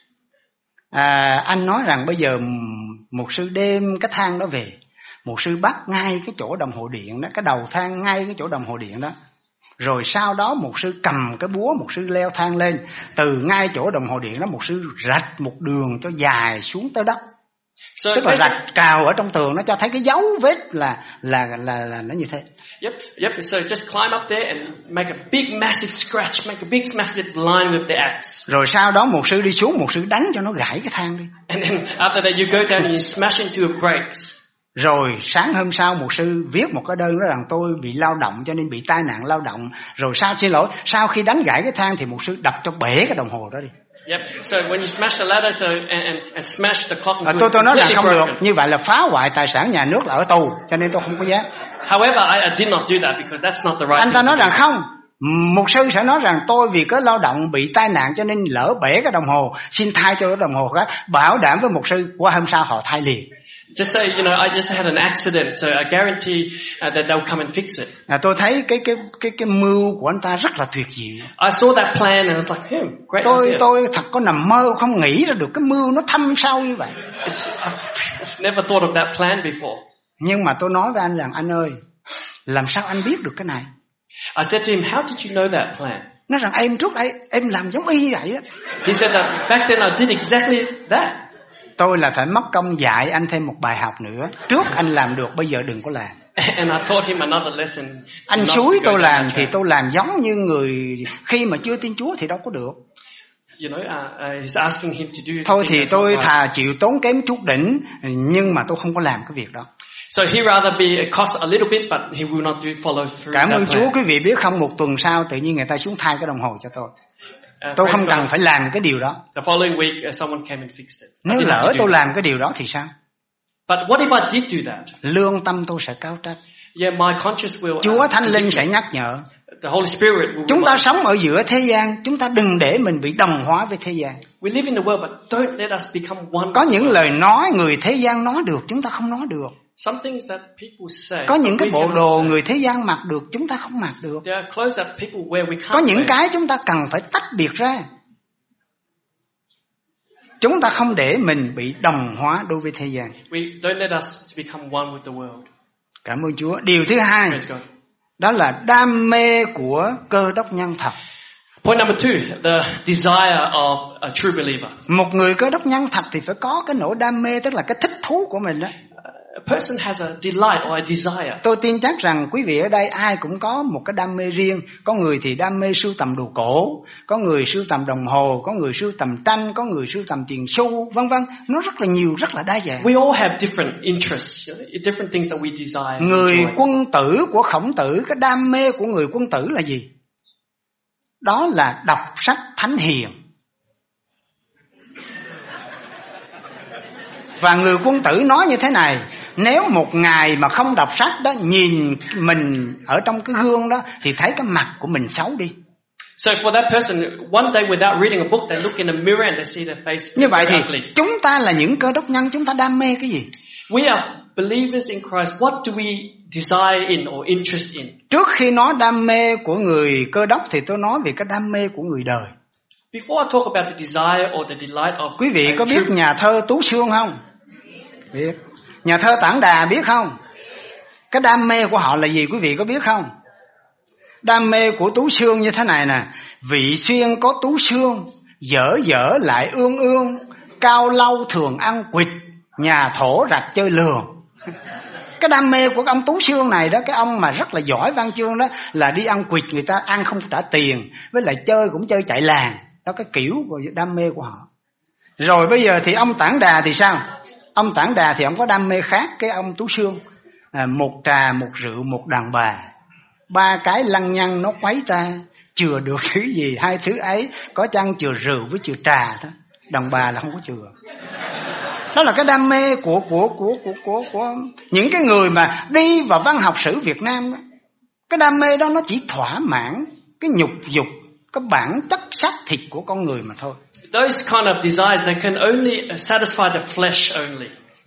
Anh nói rằng bây giờ mục sư đem cái thang đó về, mục sư bắt ngay cái chỗ đồng hồ điện đó, cái đầu thang ngay cái chỗ đồng hồ điện đó. Rồi sau đó mục sư cầm cái búa, mục sư leo thang lên, từ ngay chỗ đồng hồ điện đó mục sư rạch một đường cho dài xuống tới đất. Tức là rạch cào ở trong tường, nó cho thấy cái dấu vết là nó như thế. Yep. So just climb up there and make a big massive scratch, make a big massive line with the axe. Rồi sau đó mục sư đi xuống, mục sư đánh cho nó gãy cái thang đi. And then after that you go down and you smash into a brakes. Rồi sáng hôm sau mục sư viết một cái đơn nói rằng tôi bị lao động cho nên bị tai nạn lao động. Rồi sau khi đánh gãy cái thang thì mục sư đập cho bể cái đồng hồ đó đi. Yep. So when you smash the ladder, and smash the clock into tôi nói là không được, như vậy là phá hoại tài sản nhà nước, là ở tù, cho nên tôi không có dám. However, I did not do that because that's not the right. Anh ta nói rằng không, mục sư sẽ nói rằng tôi vì cái lao động bị tai nạn cho nên lỡ bể cái đồng hồ, xin thay cho cái đồng hồ khác, bảo đảm với mục sư qua hôm sau họ thay liền. Just say, I just had an accident, so I guarantee that they'll come and fix it. Tôi thấy cái mưu của anh ta rất là tuyệt diệu. I saw that plan and I was like, great idea. Tôi thật có nằm mơ không nghĩ ra được cái mưu nó thâm sâu như vậy. I've never thought of that plan before. Nhưng mà tôi nói với anh rằng, anh ơi, làm sao anh biết được cái này? I said to him, how did you know that plan? Nói rằng em trước đây em làm giống y vậy á. He said that back then I did exactly that. Tôi là phải mất công dạy anh thêm một bài học nữa. Trước anh làm được, bây giờ đừng có làm. And I taught him another lesson. Anh xúi tôi làm thì tôi làm giống như người khi mà chưa tin Chúa thì đâu có được. He's asking him to do. Thôi thì tôi thà chịu tốn kém chút đỉnh, nhưng mà tôi không có làm cái việc đó. So he rather cost a little bit, but he will not follow through. Cảm ơn Chúa, quý vị biết không, một tuần sau tự nhiên người ta xuống thay cái đồng hồ cho tôi. Tôi không cần phải làm cái điều đó. The following week, someone came and fixed it. Nếu lỡ tôi làm cái điều đó thì sao? But what if I did do that? Lương tâm tôi sẽ cáo trách. Yeah, my conscience will. Chúa Thánh Linh sẽ nhắc nhở. The Holy Spirit will. Chúng ta sống ở giữa thế gian, chúng ta đừng để mình bị đồng hóa với thế gian. We live in the world, but don't let us become one. Có những lời nói người thế gian nói được, chúng ta không nói được. Some things that people say. Có những cái bộ đồ người thế gian mặc được, chúng ta không mặc được. There are clothes that people wear we can't. Có những cái chúng ta cần phải tách biệt ra. Chúng ta không để mình bị đồng hóa đối với thế gian. We don't let us become one with the world. Cảm ơn Chúa. Điều thứ hai, đó là đam mê của Cơ Đốc nhân thật. Point number 2, the desire of a true believer. Một người Cơ Đốc nhân thật thì phải có cái nỗi đam mê, tức là cái thích thú của mình đó. A person has a delight or a desire. Tôi tin chắc rằng quý vị ở đây ai cũng có một cái đam mê riêng. Có người thì đam mê sưu tầm đồ cổ, có người sưu tầm đồng hồ, có người sưu tầm tranh, có người sưu tầm tiền xu, vân vân. Nó rất là nhiều, rất là đa dạng. We all have different interests, different things that we desire. Người quân tử của Khổng Tử, cái đam mê của người quân tử là gì? Đó là đọc sách thánh hiền. Và người quân tử nói như thế này: nếu một ngày mà không đọc sách đó, nhìn mình ở trong cái gương đó thì thấy cái mặt của mình xấu đi. So for that person, one day without reading a book, they look in the mirror and they see their face. Như vậy thì chúng ta là những Cơ Đốc nhân, chúng ta đam mê cái gì? We are believers in Christ. What do we desire in or interest in? Trước khi nói đam mê của người Cơ Đốc thì tôi nói về cái đam mê của người đời. Before I talk about the desire or the delight of. Quý vị có biết nhà thơ Tú Xương không? Biết. Nhà thơ Tản Đà biết không? Cái đam mê của họ là gì quý vị có biết không? Đam mê của Tú Xương như thế này nè: vị xuyên có Tú Xương, dở dở lại ương ương, cao lâu thường ăn quỵt, nhà thổ rạch chơi lường. Cái đam mê của ông Tú Xương này đó, cái ông mà rất là giỏi văn chương đó, là đi ăn quỵt, người ta ăn không trả tiền, với lại chơi cũng chơi chạy làng. Đó cái kiểu của đam mê của họ. Rồi bây giờ thì ông Tản Đà thì sao? Ông Tản Đà thì ông có đam mê khác cái ông Tú Xương. Một trà, một rượu, một đàn bà, ba cái lăng nhăng nó quấy ta, chừa được thứ gì hai thứ ấy, có chăng chừa rượu với chừa trà thôi, đàn bà là không có chừa. Đó là cái đam mê của những cái người mà đi vào văn học sử Việt Nam đó. Cái đam mê đó nó chỉ thỏa mãn cái nhục dục, cái bản chất xác thịt của con người mà thôi. Those kind of desires, they can only satisfy the flesh only.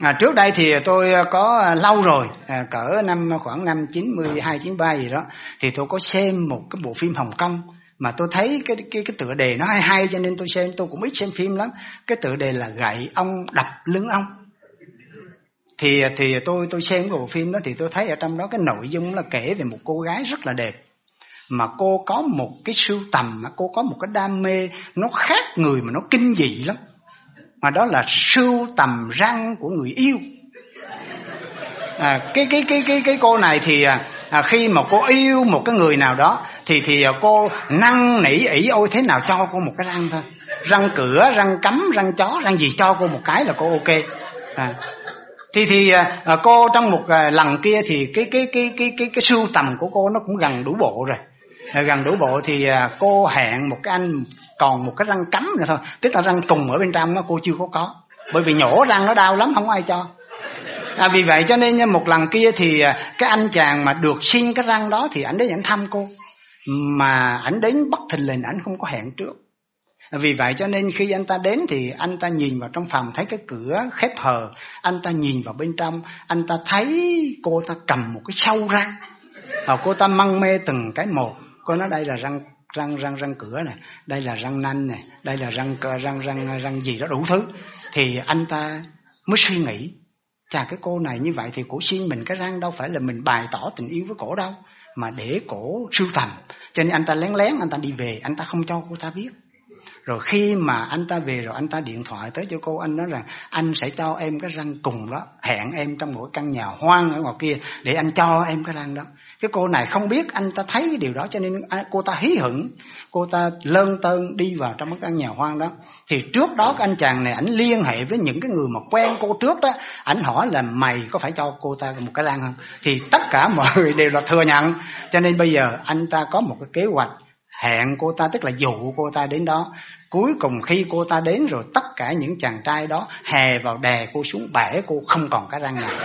Trước đây thì tôi có lâu rồi, cỡ khoảng năm 92, 93 gì đó, thì tôi có xem một cái bộ phim Hồng Kông mà tôi thấy cái tựa đề nó hay cho nên tôi xem. Tôi cũng ít xem phim lắm. Cái tựa đề là Gậy Ông Đập Lưng Ông. Thì tôi xem cái bộ phim đó thì tôi thấy ở trong đó cái nội dung là kể về một cô gái rất là đẹp, mà cô có một cái sưu tầm, cô có một cái đam mê nó khác người mà nó kinh dị lắm. Mà đó là sưu tầm răng của người yêu. Cái cô này thì khi mà cô yêu một cái người nào đó thì cô năn nỉ ỷ ôi thế nào cho cô một cái răng thôi, răng cửa, răng cắm, răng chó, răng gì cho cô một cái là cô ok. Thì cô trong một lần kia thì cái sưu tầm của cô nó cũng gần đủ bộ rồi. Gần đủ bộ thì cô hẹn một cái anh còn một cái răng cắm nữa thôi, tức là răng cùng ở bên trong nó cô chưa có, bởi vì nhổ răng nó đau lắm, không ai cho. Vì vậy cho nên một lần kia thì cái anh chàng mà được xin cái răng đó thì ảnh đến ảnh thăm cô, mà ảnh đến bất thình lình, ảnh không có hẹn trước. Vì vậy cho nên khi anh ta đến thì anh ta nhìn vào trong phòng thấy cái cửa khép hờ, anh ta nhìn vào bên trong, anh ta thấy cô ta cầm một cái sâu răng, cô ta mân mê từng cái một. Cô nói đây là răng cửa này, đây là răng nanh này, đây là răng gì đó đủ thứ. Thì anh ta mới suy nghĩ, chà cái cô này như vậy thì cổ xin mình cái răng đâu phải là mình bày tỏ tình yêu với cổ đâu, mà để cổ sưu tầm. Cho nên anh ta lén lén anh ta đi về, anh ta không cho cô ta biết. Rồi khi mà anh ta về rồi anh ta điện thoại tới cho cô, anh nói rằng anh sẽ cho em cái răng cùng đó, hẹn em trong một căn nhà hoang ở ngoài kia để anh cho em cái răng đó. Cái cô này không biết anh ta thấy cái điều đó, cho nên cô ta hí hửng, cô ta lơn tơn đi vào trong cái căn nhà hoang đó. Thì trước đó cái anh chàng này ảnh liên hệ với những cái người mà quen cô trước đó, ảnh hỏi là mày có phải cho cô ta một cái răng không? Thì tất cả mọi người đều là thừa nhận. Cho nên bây giờ anh ta có một cái kế hoạch hẹn cô ta, tức là dụ cô ta đến đó. Cuối cùng khi cô ta đến rồi, tất cả những chàng trai đó hè vào đè cô xuống, bẻ cô không còn cái răng nào.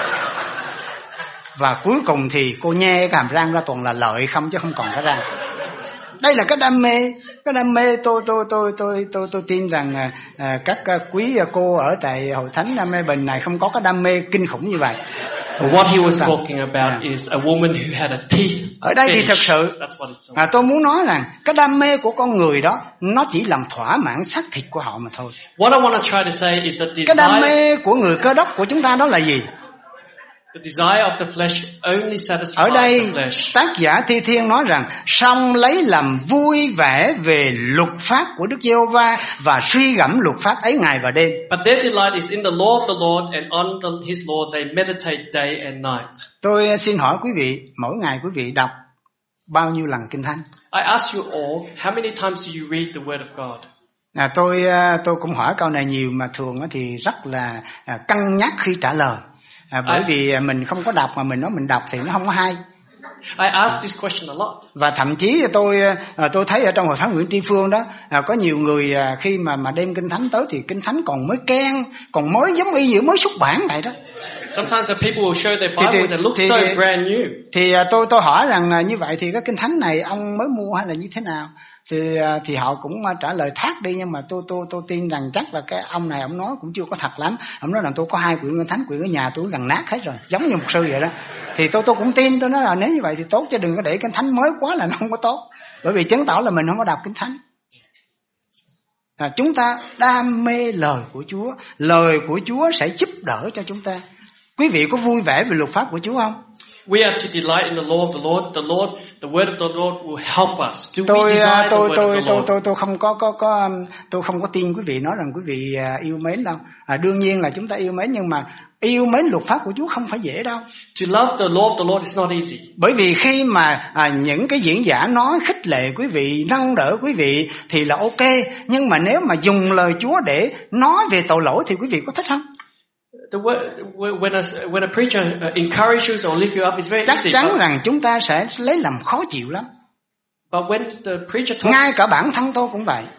Và cuối cùng thì cô nhe cái hàm răng ra toàn là lợi không, chứ không còn cái răng. Đây là cái đam mê. Cái đam mê tôi tin rằng các quý cô ở tại hội thánh Mê Bình này không có cái đam mê kinh khủng như vậy. What he was talking about is a woman who had a teeth. Ở đây thì thật sự tôi muốn nói rằng cái đam mê của con người đó nó chỉ làm thỏa mãn xác thịt của họ mà thôi. What I want to try to say is that cái đam mê của người Cơ Đốc của chúng ta đó là gì? The desire of the flesh only satisfies ở đây the flesh. Tác giả Thi Thiên nói rằng song lấy làm vui vẻ về luật pháp của Đức Giê-hô-va và suy gẫm luật pháp ấy ngày và đêm. But their delight is in the law of the Lord, and on His law they meditate day and night. Tôi xin hỏi quý vị, mỗi ngày quý vị đọc bao nhiêu lần Kinh Thánh? I ask you all, how many times do you read the Word of God? Tôi cũng hỏi câu này nhiều, mà thường thì rất là cân nhắc khi trả lời. Bởi vì mình không có đọc mà mình nói mình đọc thì nó không có hay. I ask this question a lot. Và thậm chí tôi thấy ở trong hội thánh Nguyễn Tri Phương đó, có nhiều người khi mà đem Kinh Thánh tới thì Kinh Thánh còn mới keng, còn mới giống y như mới xuất bản vậy đó. Sometimes the people will show their Bibles and look so brand new. Thì tôi hỏi rằng như vậy thì cái Kinh Thánh này ông mới mua hay là như thế nào? Thì họ cũng trả lời thác đi, nhưng mà tôi tin rằng chắc là cái ông này ông nói cũng chưa có thật lắm. Ông nói rằng tôi có 2 quyển Kinh Thánh, quyển ở nhà tôi gần nát hết rồi, giống như mục sư vậy đó. Thì tôi cũng tin, tôi nói là nếu như vậy thì tốt, chứ đừng có để Kinh Thánh mới quá là nó không có tốt, bởi vì chứng tỏ là mình không có đọc Kinh Thánh. Chúng ta đam mê lời của Chúa, lời của Chúa sẽ giúp đỡ cho chúng ta. Quý vị có vui vẻ về luật pháp của Chúa không? We are to delight in the law of the Lord. The word of the Lord will help us. Do we desire the word of the Lord? Tôi không có tin quý vị nói rằng quý vị yêu mến đâu. Đương nhiên là chúng ta yêu mến, nhưng mà yêu mến luật pháp của Chúa không phải dễ đâu. To love the law of the Lord is not easy. Bởi vì khi mà những cái diễn giả nói khích lệ quý vị, nâng đỡ quý vị thì là ok, nhưng mà nếu mà dùng lời Chúa để nói về tội lỗi thì quý vị có thích không? When a preacher encourages or lifts you up, it's very easy. Chắc chắn rằng chúng ta sẽ lấy làm khó chịu lắm. But when the preacher talks, ngay cả bản thân tôi cũng vậy.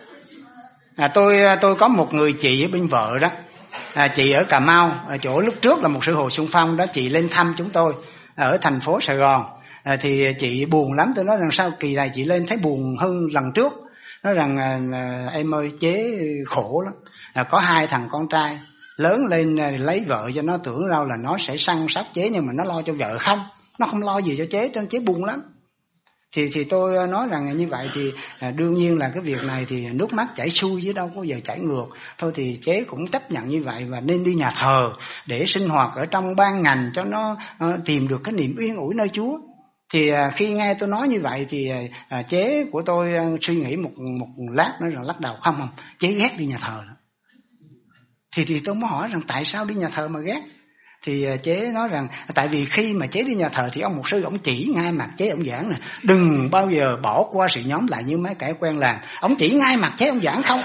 Tôi có một người chị ở bên vợ đó, chị ở Cà Mau, ở chỗ lúc trước là một sư Hồ Xuân Phong đó, chị lên thăm chúng tôi ở thành phố Sài Gòn. Thì chị buồn lắm, tôi nói rằng sao kỳ này chị lên thấy buồn hơn lần trước. Nói rằng em ơi chế khổ lắm, có 2 thằng con trai. lớn lên lấy vợ cho nó, tưởng đâu là nó sẽ săn sóc chế, nhưng mà nó lo cho vợ không, nó không lo gì cho chế, nên chế buồn lắm. Thì tôi nói rằng như vậy thì đương nhiên là cái việc này thì nước mắt chảy xuôi chứ đâu có giờ chảy ngược. Thôi thì chế cũng chấp nhận như vậy và nên đi nhà thờ để sinh hoạt ở trong ban ngành cho nó tìm được cái niềm yên ủi nơi Chúa. Thì khi nghe tôi nói như vậy thì chế của tôi suy nghĩ một lát nói rằng lắc đầu không, chế ghét đi nhà thờ lắm. Thì tôi mới hỏi rằng tại sao đi nhà thờ mà ghét? Thì chế nói rằng tại vì khi mà chế đi nhà thờ thì ông mục sư ông chỉ ngay mặt chế, ông giảng là đừng bao giờ bỏ qua sự nhóm lại như mấy kẻ quen làm. Ông chỉ ngay mặt chế, ông giảng không.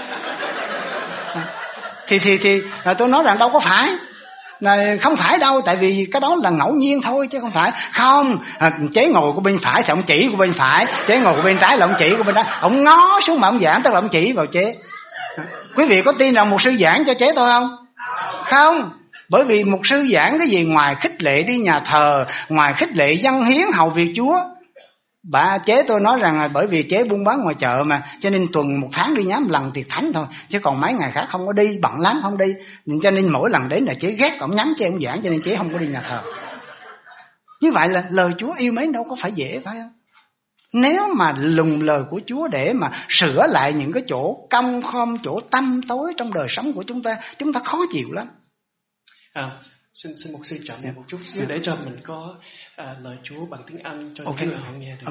Thì tôi nói rằng đâu có phải. Này, không phải đâu, tại vì cái đó là ngẫu nhiên thôi chứ không phải. Không, chế ngồi của bên phải thì ông chỉ của bên phải, chế ngồi của bên trái là ông chỉ của bên trái. Ông ngó xuống mà ông giảng, tức là ông chỉ vào chế. Quý vị có tin rằng mục sư giảng cho chế tôi không? Không. Bởi vì mục sư giảng cái gì ngoài khích lệ đi nhà thờ, ngoài khích lệ dâng hiến hầu việc Chúa. Bà chế tôi nói rằng là bởi vì chế buôn bán ngoài chợ mà, cho nên tuần một tháng đi nhám lần tiệc thánh thôi, chứ còn mấy ngày khác không có đi, bận lắm không đi. Cho nên mỗi lần đến là chế ghét ông nhắm chế ông giảng, cho nên chế không có đi nhà thờ. Như vậy là lời Chúa yêu mến đâu có phải dễ, phải không? Nếu mà lùng lời của Chúa để mà sửa lại những cái chỗ cong khom, chỗ tăm tối trong đời sống của chúng ta khó chịu lắm. Xin mục sư chậm một chút xíu để cho mình có lời Chúa bằng tiếng Anh cho những người họ nghe được.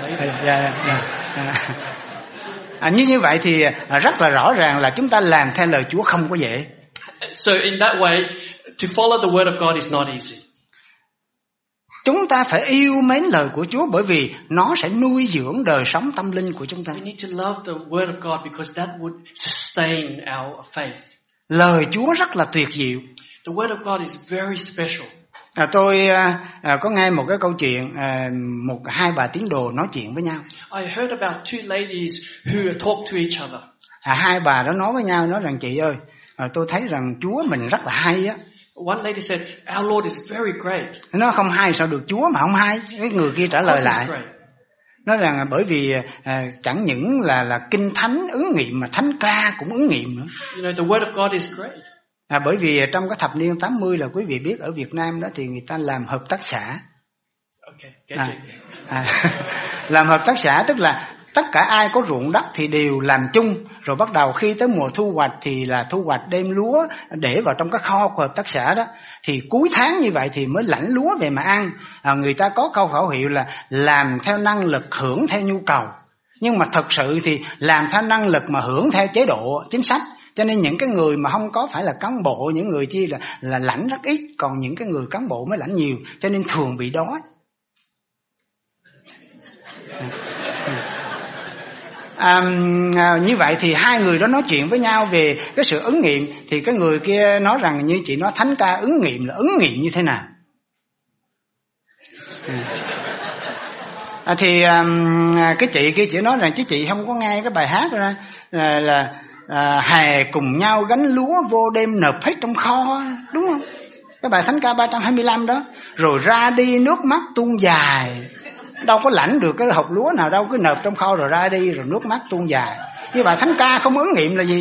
Như vậy thì rất là rõ ràng là chúng ta làm theo lời Chúa không có dễ. So in that way, to follow the word of God is not easy. Chúng ta phải yêu mến lời của Chúa bởi vì nó sẽ nuôi dưỡng đời sống tâm linh của chúng ta. We need to love the word of God because that would sustain our faith. Lời Chúa rất là tuyệt diệu. The word of God is very special. Tôi có nghe một cái câu chuyện hai bà tín đồ nói chuyện với nhau. I heard about two ladies who talk to each other. Hai bà đó nói với nhau, nói rằng chị ơi, tôi thấy rằng Chúa mình rất là hay á. One lady said, "Our Lord is very great." Nó không hay sao được, Chúa mà không hay. Cái người kia trả lời lại, nói rằng bởi vì chẳng những là kinh thánh ứng nghiệm mà thánh ca cũng ứng nghiệm nữa. You know, the word of God is great. Bởi vì trong cái thập niên 80 là quý vị biết ở Việt Nam đó thì người ta làm hợp tác xã. Làm hợp tác xã tức là tất cả ai có ruộng đất thì đều làm chung, rồi bắt đầu khi tới mùa thu hoạch thì là thu hoạch đem lúa để vào trong cái kho của hợp tác xã đó. Thì cuối tháng như vậy thì mới lãnh lúa về mà ăn. Người ta có câu khẩu hiệu là làm theo năng lực, hưởng theo nhu cầu. Nhưng mà thật sự thì làm theo năng lực mà hưởng theo chế độ chính sách. Cho nên những cái người mà không có phải là cán bộ, những người chi là lãnh rất ít, còn những cái người cán bộ mới lãnh nhiều, cho nên thường bị đói. Như vậy thì hai người đó nói chuyện với nhau về cái sự ứng nghiệm. Thì cái người kia nói rằng như chị nói thánh ca ứng nghiệm là ứng nghiệm như thế nào? Thì cái chị kia chỉ nói rằng chứ chị không có nghe cái bài hát đó là hè cùng nhau gánh lúa vô đêm nộp hết trong kho, đúng không? Cái bài thánh ca 325 đó. Rồi ra đi nước mắt tuôn dài, đâu có lãnh được cái hộp lúa nào đâu, cứ nộp trong kho rồi ra đi rồi nước mắt tuôn dài. Như bài thánh ca không ứng nghiệm là gì?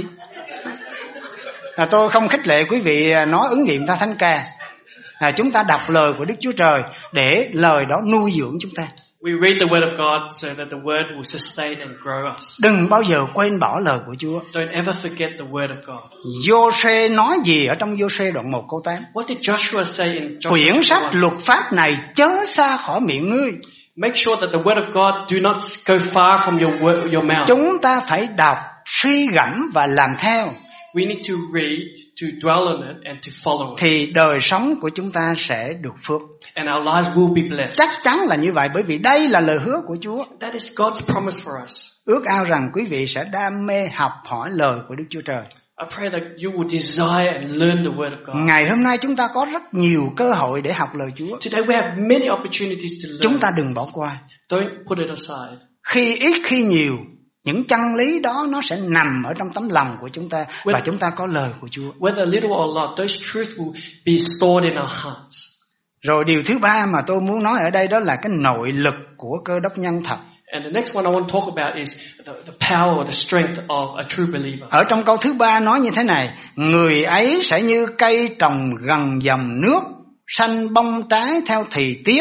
Tôi không khích lệ quý vị nói ứng nghiệm theo thánh ca. Chúng ta đọc lời của Đức Chúa Trời để lời đó nuôi dưỡng chúng ta. We read the word of God so that the word will sustain and grow us. Đừng bao giờ quên bỏ lời của Chúa. Don't ever forget the word of God. Giô-suê nói gì ở trong Giô-suê đoạn 1 câu 8? What did Joshua say in Joshua? Quyển sách luật pháp này chớ xa khỏi miệng ngươi. Make sure that the word of God do not go far from your mouth. Chúng ta phải đọc, suy gẫm và làm theo. We need to read, to dwell on it and to follow it. Thì đời sống của chúng ta sẽ được phước. And our lives will be blessed. Chắc chắn là như vậy bởi vì đây là lời hứa của Chúa. That is God's promise for us. Ước ao rằng quý vị sẽ đam mê học hỏi lời của Đức Chúa Trời. I pray that you will desire and learn the word of God. Ngày hôm nay chúng ta có rất nhiều cơ hội để học lời Chúa. Today we have many opportunities to learn. Chúng ta đừng bỏ qua. Don't put it aside. Khi ít khi nhiều, những chân lý đó nó sẽ nằm ở trong tấm lòng của chúng ta và chúng ta có lời của Chúa. Whether little or lot, those truths will be stored in our hearts. Rồi điều thứ ba mà tôi muốn nói ở đây đó là cái nội lực của Cơ Đốc nhân thật. And the next one I want to talk about is the power or the strength of a true believer. Ở trong câu thứ 3 nói như thế này: người ấy sẽ như cây trồng gần dòng nước, xanh bông trái theo thì tiết,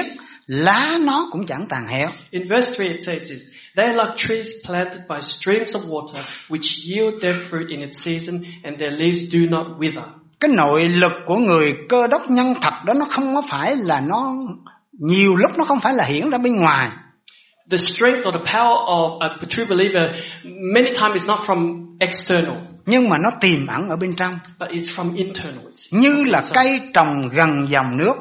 lá nó cũng chẳng tàn héo. In verse 3 it says this: they are like trees planted by streams of water, which yield their fruit in its season, and their leaves do not wither. Cái nội lực của người Cơ Đốc nhân thật đó, nó không có phải là nó nhiều lúc nó không phải là hiển ra bên ngoài. The strength or the power of a true believer many times is not from external, Nhưng mà nó tiềm ẩn ở bên trong, but it's from internal. như là cây trồng gần dòng nước.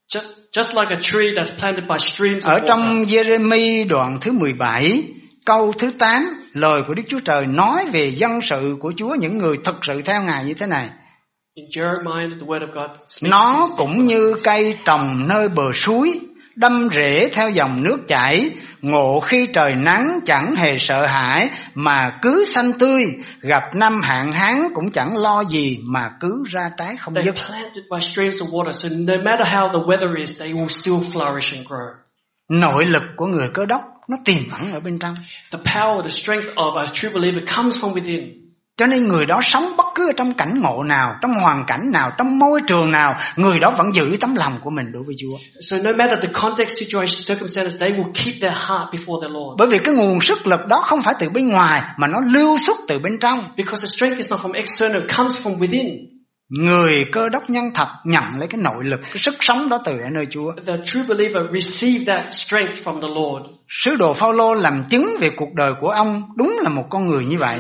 Just like a tree that's planted by streams Ở of trong water. Giê-rê-mi đoạn thứ 17, câu thứ 8, lời của Đức Chúa Trời nói về dân sự của Chúa, những người thực sự theo Ngài như thế này: In Jeremiah, the word of God speaks nó to his cũng people. như cây trồng nơi bờ suối, đâm rễ theo dòng nước chảy, ngộ khi trời nắng chẳng hề sợ hãi, mà cứ xanh tươi, gặp năm hạn hán cũng chẳng lo gì, mà cứ ra trái không They're dứt. planted by streams of water, so no matter how the weather is, they will still flourish and grow. Nội lực của người Cơ Đốc nó tiềm ẩn ở bên trong, The power, the strength of a true believer comes from within. cho nên người đó sống bất cứ ở trong cảnh ngộ nào, trong hoàn cảnh nào, trong môi trường nào, người đó vẫn giữ tấm lòng của mình đối với Chúa. So no matter the context, situation, circumstances, they will keep their heart before the Lord. Bởi vì cái nguồn sức lực đó không phải từ bên ngoài, mà nó lưu xuất từ bên trong. Because the strength is not from external, it comes from within. Người Cơ Đốc nhân thật nhận lấy cái nội lực, cái sức sống đó từ ở nơi Chúa. The true believer receive that strength from the Lord. Sứ đồ Phaolô làm chứng về cuộc đời của ông, đúng là một con người như vậy.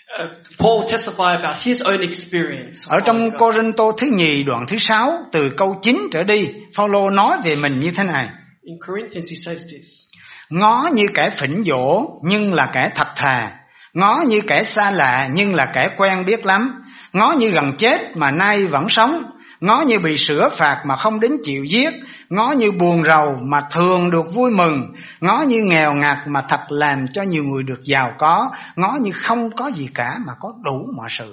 Paul testified about his own experience. Ở trong Cô-rinh-tô thứ nhì đoạn thứ 6, từ câu 9 trở đi, Phaolô nói về mình như thế này: In Corinthians he says this: ngó như kẻ phỉnh dỗ nhưng là kẻ thật thà, ngó như kẻ xa lạ nhưng là kẻ quen biết lắm, ngó như gần chết mà nay vẫn sống, ngó như bị sửa phạt mà không đến chịu giết, ngó như buồn rầu mà thường được vui mừng, ngó như nghèo ngặt mà thật làm cho nhiều người được giàu có, ngó như không có gì cả mà có đủ mọi sự.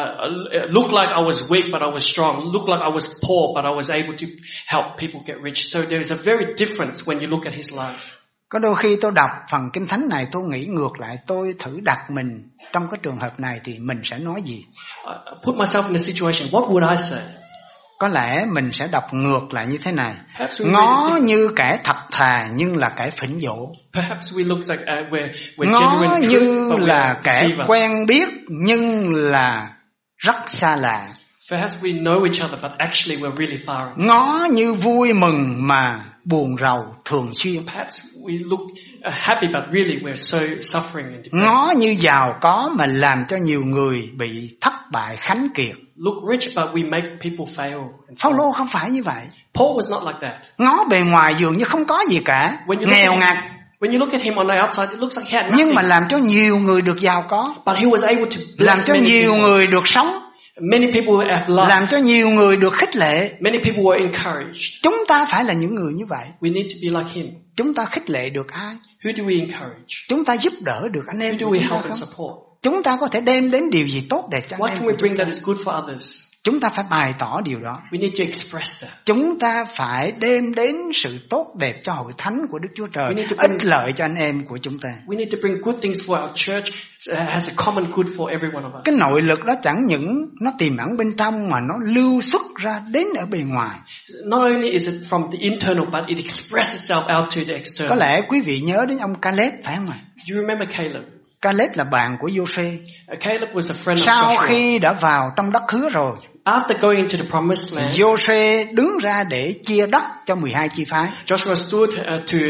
It looked like I was weak, but I was strong. It looked like I was poor, but I was able to help people get rich. So there is a very difference when you look at his life. Có đôi khi tôi đọc phần Kinh Thánh này, tôi nghĩ ngược lại, tôi thử đặt mình trong cái trường hợp này thì mình sẽ nói gì? Put myself in the situation. What would I say? Có lẽ mình sẽ đọc ngược lại như thế này: Perhaps we ngó really như kẻ thật thà nhưng là kẻ phỉnh dỗ, Perhaps we look like we're ngó genuine and như true, but là we're kẻ deceiver. quen biết nhưng là rất xa lạ, Perhaps we know each other, but actually we're really far away. ngó như vui mừng mà buồn rầu thường xuyên, Perhaps we look happy, but really we're so suffering and depressed. ngó như giàu có mà làm cho nhiều người bị thất bại khánh kiệt. Look rich, but we make people fail. and fall. Phaolô không phải như vậy. Paul was not like that. Ngó bề ngoài dường như không có gì cả, nghèo ngặt, When you look at him on the outside, it looks like he had nothing. nhưng mà làm cho nhiều người được giàu có, But he was able to làm bless cho many nhiều people. người được sống, Many people have life. làm cho nhiều người được khích lệ. Many people were encouraged. Chúng ta phải là những người như vậy. We need to be like him. Chúng ta khích lệ được ai? Who do we encourage? Chúng ta giúp đỡ được anh em Who do của we chúng ta help and không? support? Chúng ta có thể đem đến điều gì tốt đẹp cho anh What em can của we bring chúng ta? that is good for others? Chúng ta phải bày tỏ điều đó. We need to express that. Chúng ta phải đem đến sự tốt đẹp cho hội thánh của Đức Chúa We Trời, need to ích bring- lợi cho anh em của chúng ta. We need to bring good things for our church has a common good for every one of us. Cái nội lực đó chẳng những nó tiềm ẩn bên trong mà nó lưu xuất ra đến ở bề ngoài. Not only is it from the internal, but it expresses itself out to the Có external. lẽ quý vị nhớ đến ông Caleb phải không ạ? Do you remember Caleb? Caleb là bạn của Giô-suê. Caleb was a friend of Sau Joshua. khi đã vào trong đất hứa rồi, After going into the promised land, Giô-suê đứng ra để chia đất cho 12 chi phái. Joshua stood to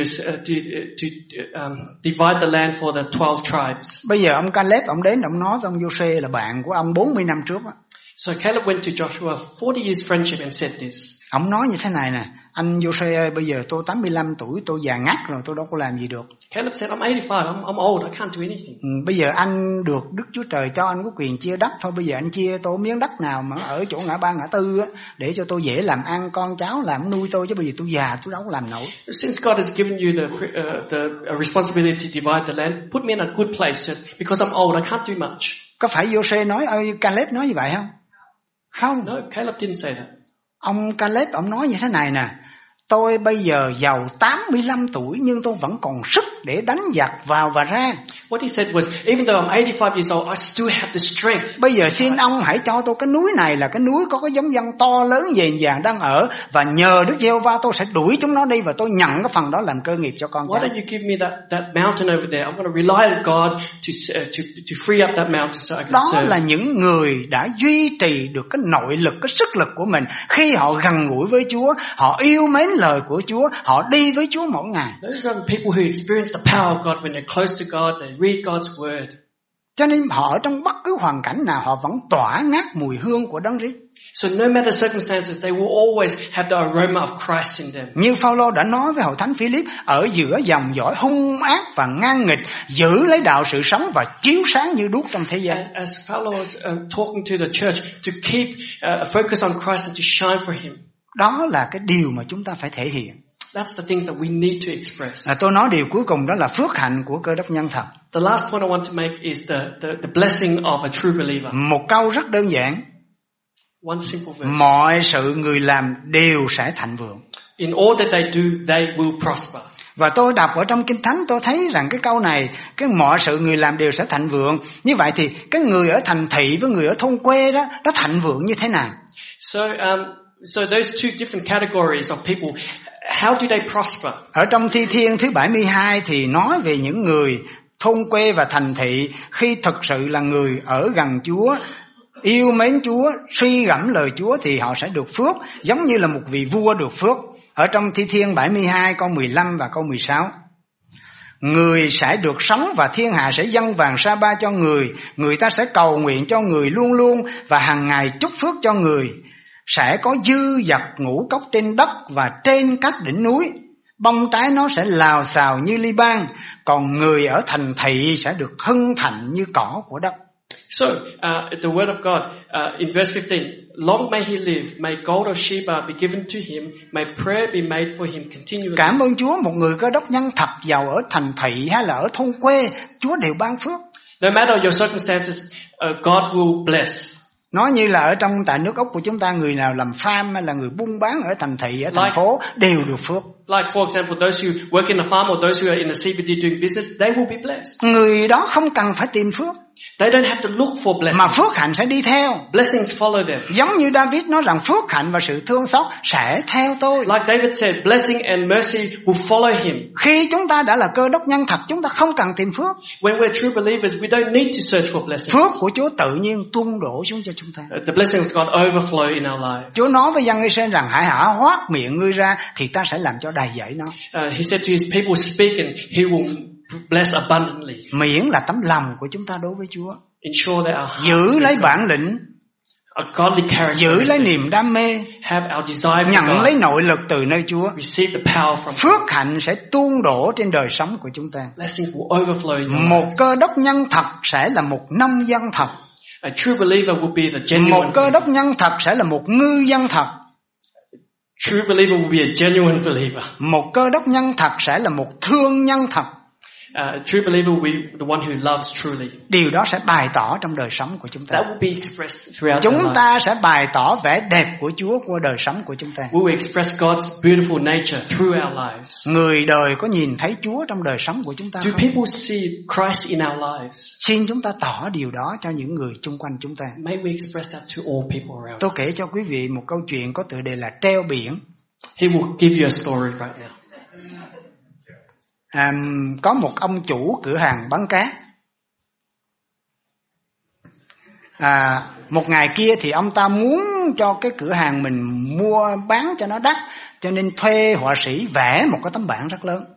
divide the land for the 12 tribes. Bây giờ ông Caleb ông đến ông nói với ông Giô-suê là bạn của ông 40 năm trước á. So Caleb went to Joshua 40 years friendship and said this. Ông nói như thế này nè: anh Giô-suê ơi, bây giờ tôi 85 tuổi, tôi già ngắt rồi, tôi đâu có làm gì được. Caleb said, I'm 85, I'm old, I can't do anything. Bây giờ anh được Đức Chúa Trời cho anh có quyền chia đất thôi, bây giờ anh chia tôi miếng đất nào mà ở chỗ ngã ba ngã tư á, để cho tôi dễ làm ăn, con cháu làm nuôi tôi, chứ bây giờ tôi già tôi đâu có làm nổi. Since God has given you the responsibility to divide the land, put me in a good place, because I'm old, I can't do much. Có phải Giô-suê nói, Caleb nói như vậy không? Không. No, Caleb didn't say that. Ông Caleb ông nói như thế này nè: tôi bây giờ giàu 85 tuổi nhưng tôi vẫn còn sức để đánh giặc vào và ra. What he said was, even though I'm 85 years old, I still have the strength. Bây giờ xin ông hãy cho tôi cái núi này là cái núi có cái giống dân to lớn dền dàng đang ở, và nhờ Đức Giê-hô-va tôi sẽ đuổi chúng nó đi và tôi nhận cái phần đó làm cơ nghiệp cho con Why cháu. don't you give me that mountain over there? I'm going to rely on God to free up that mountain so I can Đó serve. là những người đã duy trì được cái nội lực, cái sức lực của mình khi họ gần gũi với Chúa, họ yêu mến lời của Chúa, họ đi với Chúa mỗi ngày. Those are the people who experience the power of God when they're close to God, they read God's word. Cho nên họ ở trong bất cứ hoàn cảnh nào họ vẫn tỏa ngát mùi hương của Đấng Christ. So no matter circumstances, they will always have the aroma of Christ in them. Như Phao-lô đã nói với hội thánh Philip, ở giữa dòng dõi hung ác và ngang nghịch, giữ lấy đạo sự sống và chiếu sáng như đuốc trong thế gian. As Paulo was talking to the church, to keep focus on Christ and to shine for Him. Đó là cái điều mà chúng ta phải thể hiện. That's the things that we need to express. Tôi nói điều cuối cùng đó là phước hạnh của Cơ Đốc nhân thật. The last point I want to make is the blessing of a true believer. Một câu rất đơn giản. One simple verse. Mọi sự người làm đều sẽ thịnh vượng. In all that they do, they will prosper. Và tôi đọc ở trong Kinh Thánh, tôi thấy rằng cái câu này, cái mọi sự người làm đều sẽ thịnh vượng. Như vậy thì cái người ở thành thị với người ở thôn quê đó, nó thịnh vượng như thế nào? So those two different categories of people, how do they prosper? Ở trong Thi Thiên thứ 72 thì nói về những người thôn quê và thành thị khi thực sự là người ở gần Chúa, yêu mến Chúa, suy gẫm lời Chúa thì họ sẽ được phước, giống như là một vị vua được phước. Ở trong Thi Thiên 72 câu 15 và câu 16. Người sẽ được sống và thiên hạ sẽ dâng vàng sa ba cho người. Người ta sẽ cầu nguyện cho người luôn luôn và hàng ngày chúc phước cho người. Sẽ có dư dật ngũ cốc trên đất và trên các đỉnh núi. Bông trái nó sẽ lào xào như Liban. Còn người ở thành thị sẽ được hưng thịnh như cỏ của đất. So, the word of God, in verse 15, long may he live, may gold of Sheba be given to him, may prayer be made for him continually. Cảm ơn Chúa, một người Cơ Đốc nhân thật, giàu ở thành thị hay là ở thôn quê, Chúa đều ban phước. No matter your circumstances, God will bless. Nói như là ở trong tại nước Úc của chúng ta, người nào làm farm hay là người buôn bán ở thành thị, ở thành phố đều được phước. Like for example, those who work in a farm or those who are in a CBD doing business, they will be blessed. Người đó không cần phải tìm phước. They don't have to look for blessings. Mà phước hạnh sẽ đi theo. Blessings follow them. Giống như David nói rằng phước hạnh và sự thương xót sẽ theo tôi. Like David said, blessing and mercy will follow him. Khi chúng ta đã là Cơ Đốc nhân thật, chúng ta không cần tìm phước. When we're true believers, we don't need to search for blessings. Phước của Chúa tự nhiên tuôn đổ xuống cho chúng ta. The blessings of God overflow in our lives. Chúa nói với dân Israel rằng hãy hả hoác miệng ngươi ra thì ta sẽ làm cho đầy dẫy nó. He said to his people, speak and he will bless abundantly. Miễn là tấm lòng của chúng ta đối với Chúa. Ensure that our hearts Giữ lấy bản lĩnh, a godly character, giữ lấy niềm đam mê, have our desire for nhận God, lấy nội lực từ nơi Chúa. receive the power from Phước hạnh sẽ tuôn đổ trên đời sống của chúng ta. blessings will overflow in your Một lives. Cơ Đốc nhân thật sẽ là một nông dân thật. A true believer will be the Một genuine. Cơ Đốc nhân thật sẽ là một ngư dân thật. True believer will be a genuine believer. Một Cơ Đốc nhân thật sẽ là một thương nhân thật. A true believer will be the one who loves truly. Điều đó sẽ bày tỏ trong đời sống của chúng ta. That will be expressed throughout our Chúng life. ta sẽ bày tỏ vẻ đẹp của Chúa qua đời sống của chúng ta. We will express God's beautiful nature through our lives. Người đời có nhìn thấy Chúa trong đời sống của chúng ta Do không? people see Christ in our lives? Xin chúng ta tỏ điều đó cho những người chung quanh chúng ta. May we express that to all people around Tôi us. kể cho quý vị một câu chuyện có tựa đề là Treo biển. He will give you a story right now. Có một ông chủ cửa hàng bán cá. Một ngày kia thì ông ta muốn cho cái cửa hàng mình mua bán cho nó đắt, cho nên thuê họa sĩ vẽ một cái tấm bảng rất lớn.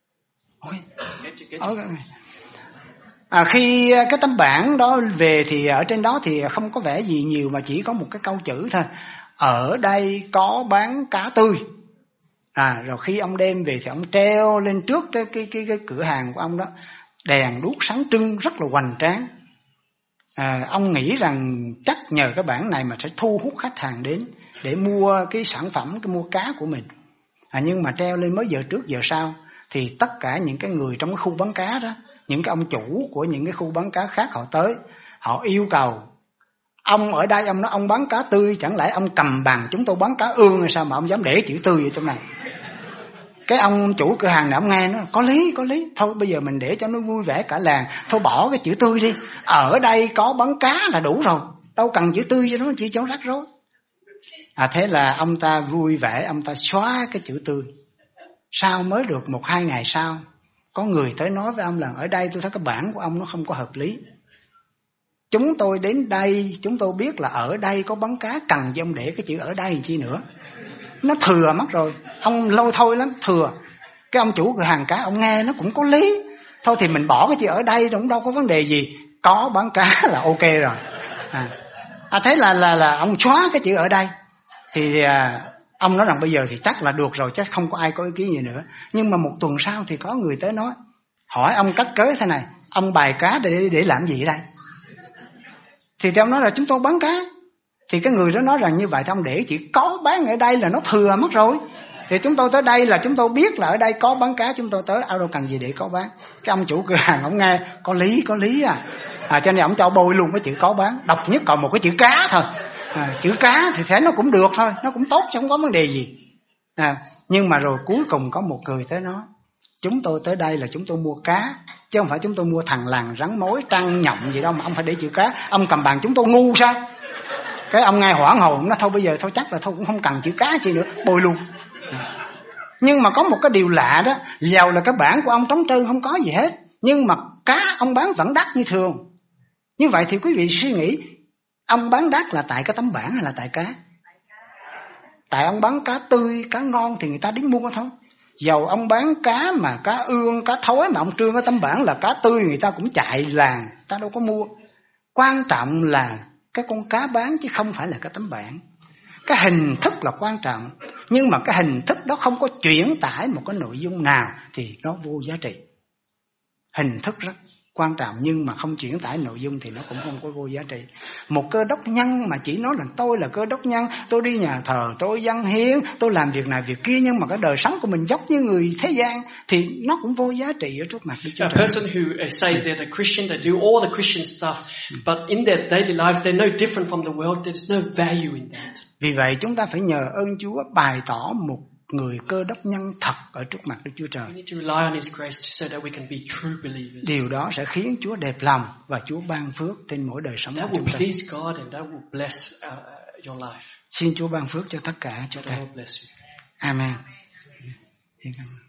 Khi cái tấm bảng đó về thì ở trên đó thì không có vẽ gì nhiều mà chỉ có một cái câu chữ thôi: ở đây có bán cá tươi. Rồi khi ông đem về thì ông treo lên trước cái cửa hàng của ông đó, đèn đuốc sáng trưng rất là hoành tráng. Ông nghĩ rằng chắc nhờ cái bảng này mà sẽ thu hút khách hàng đến để mua cái sản phẩm, cái mua cá của mình. Nhưng mà treo lên mới giờ trước giờ sau thì tất cả những cái người trong cái khu bán cá đó, những cái ông chủ của những cái khu bán cá khác họ tới, họ yêu cầu ông ở đây, ông nói ông bán cá tươi, chẳng lẽ ông cầm bằng chúng tôi bán cá ương hay sao mà ông dám để chữ tươi ở trong này? Cái ông chủ cửa hàng này ông nghe nó có lý, thôi bây giờ mình để cho nó vui vẻ cả làng, thôi bỏ cái chữ tươi đi, ở đây có bán cá là đủ rồi, đâu cần chữ tươi cho nó, chỉ cho rắc rối. Thế là ông ta vui vẻ, ông ta xóa cái chữ tươi. Sau mới được 1-2 ngày sau, có người tới nói với ông là ở đây tôi thấy cái bảng của ông nó không có hợp lý. Chúng tôi đến đây, chúng tôi biết là ở đây có bán cá, cần gì ông để cái chữ ở đây chi nữa. Nó thừa mất rồi, ông lôi thôi lắm, thừa. Cái ông chủ cửa hàng cá, ông nghe nó cũng có lý. Thôi thì mình bỏ cái chữ ở đây cũng đâu có vấn đề gì, có bán cá là ok rồi. Thế là ông xóa cái chữ ở đây. Thì ông nói rằng bây giờ thì chắc là được rồi, chắc không có ai có ý kiến gì nữa. Nhưng mà 1 tuần sau thì có người tới nói, hỏi ông cắt cớ thế này, ông bày cá để làm gì ở đây? Thì ông nói là chúng tôi bán cá. Thì cái người đó nói rằng như vậy thì ông để chỉ có bán ở đây là nó thừa mất rồi. Thì chúng tôi tới đây là chúng tôi biết là ở đây có bán cá, chúng tôi tới đâu cần gì để có bán. Cái ông chủ cửa hàng ông nghe có lý cho nên ông cho bôi luôn cái chữ có bán, đọc nhất còn một cái chữ cá thôi. Chữ cá thì thế nó cũng được thôi, nó cũng tốt chứ không có vấn đề gì. Nhưng mà rồi cuối cùng có một người tới nói, chúng tôi tới đây là chúng tôi mua cá, chứ không phải chúng tôi mua thằng lằn, rắn mối, trăng nhộng gì đâu mà ông phải để chữ cá. Ông cầm bằng chúng tôi ngu sao? Cái ông nghe hoảng hồn, nó thôi bây giờ thôi chắc là thôi cũng không cần chữ cá chi nữa, bôi luôn. Nhưng mà có một cái điều lạ đó, dầu là cái bảng của ông trống trơn không có gì hết, nhưng mà cá ông bán vẫn đắt như thường. Như vậy thì quý vị suy nghĩ, ông bán đắt là tại cái tấm bảng hay là tại cá? Tại ông bán cá tươi, cá ngon thì người ta đến mua thôi. Dầu ông bán cá mà cá ương, cá thối mà ông trương cái tấm bảng là cá tươi, người ta cũng chạy làng, ta đâu có mua. Quan trọng là cái con cá bán chứ không phải là cái tấm bảng. Cái hình thức là quan trọng, nhưng mà cái hình thức đó không có chuyển tải một cái nội dung nào thì nó vô giá trị. Hình thức rất quan trọng nhưng mà không chuyển tải nội dung thì nó cũng không có vô giá trị. Một cơ đốc nhân mà chỉ nói là tôi là cơ đốc nhân, tôi đi nhà thờ, tôi dâng hiến, tôi làm việc này việc kia, nhưng mà cái đời sống của mình giống như người thế gian thì nó cũng vô giá trị ở trước mặt Đức Chúa Trời. A person who says they're a Christian, they do all the Christian stuff, but in their daily lives they're no different from the world. There's no value in that. Vì vậy chúng ta phải nhờ ơn Chúa bày tỏ một người cơ đốc nhân thật ở trước mặt Đức Chúa Trời. We need to rely on His grace so that we can be true believers. Điều đó sẽ khiến Chúa đẹp lòng và Chúa ban phước trên mỗi đời sống của chúng ta. That will please God and that will bless your life. Xin Chúa ban phước cho tất cả chúng ta. God bless you. Amen.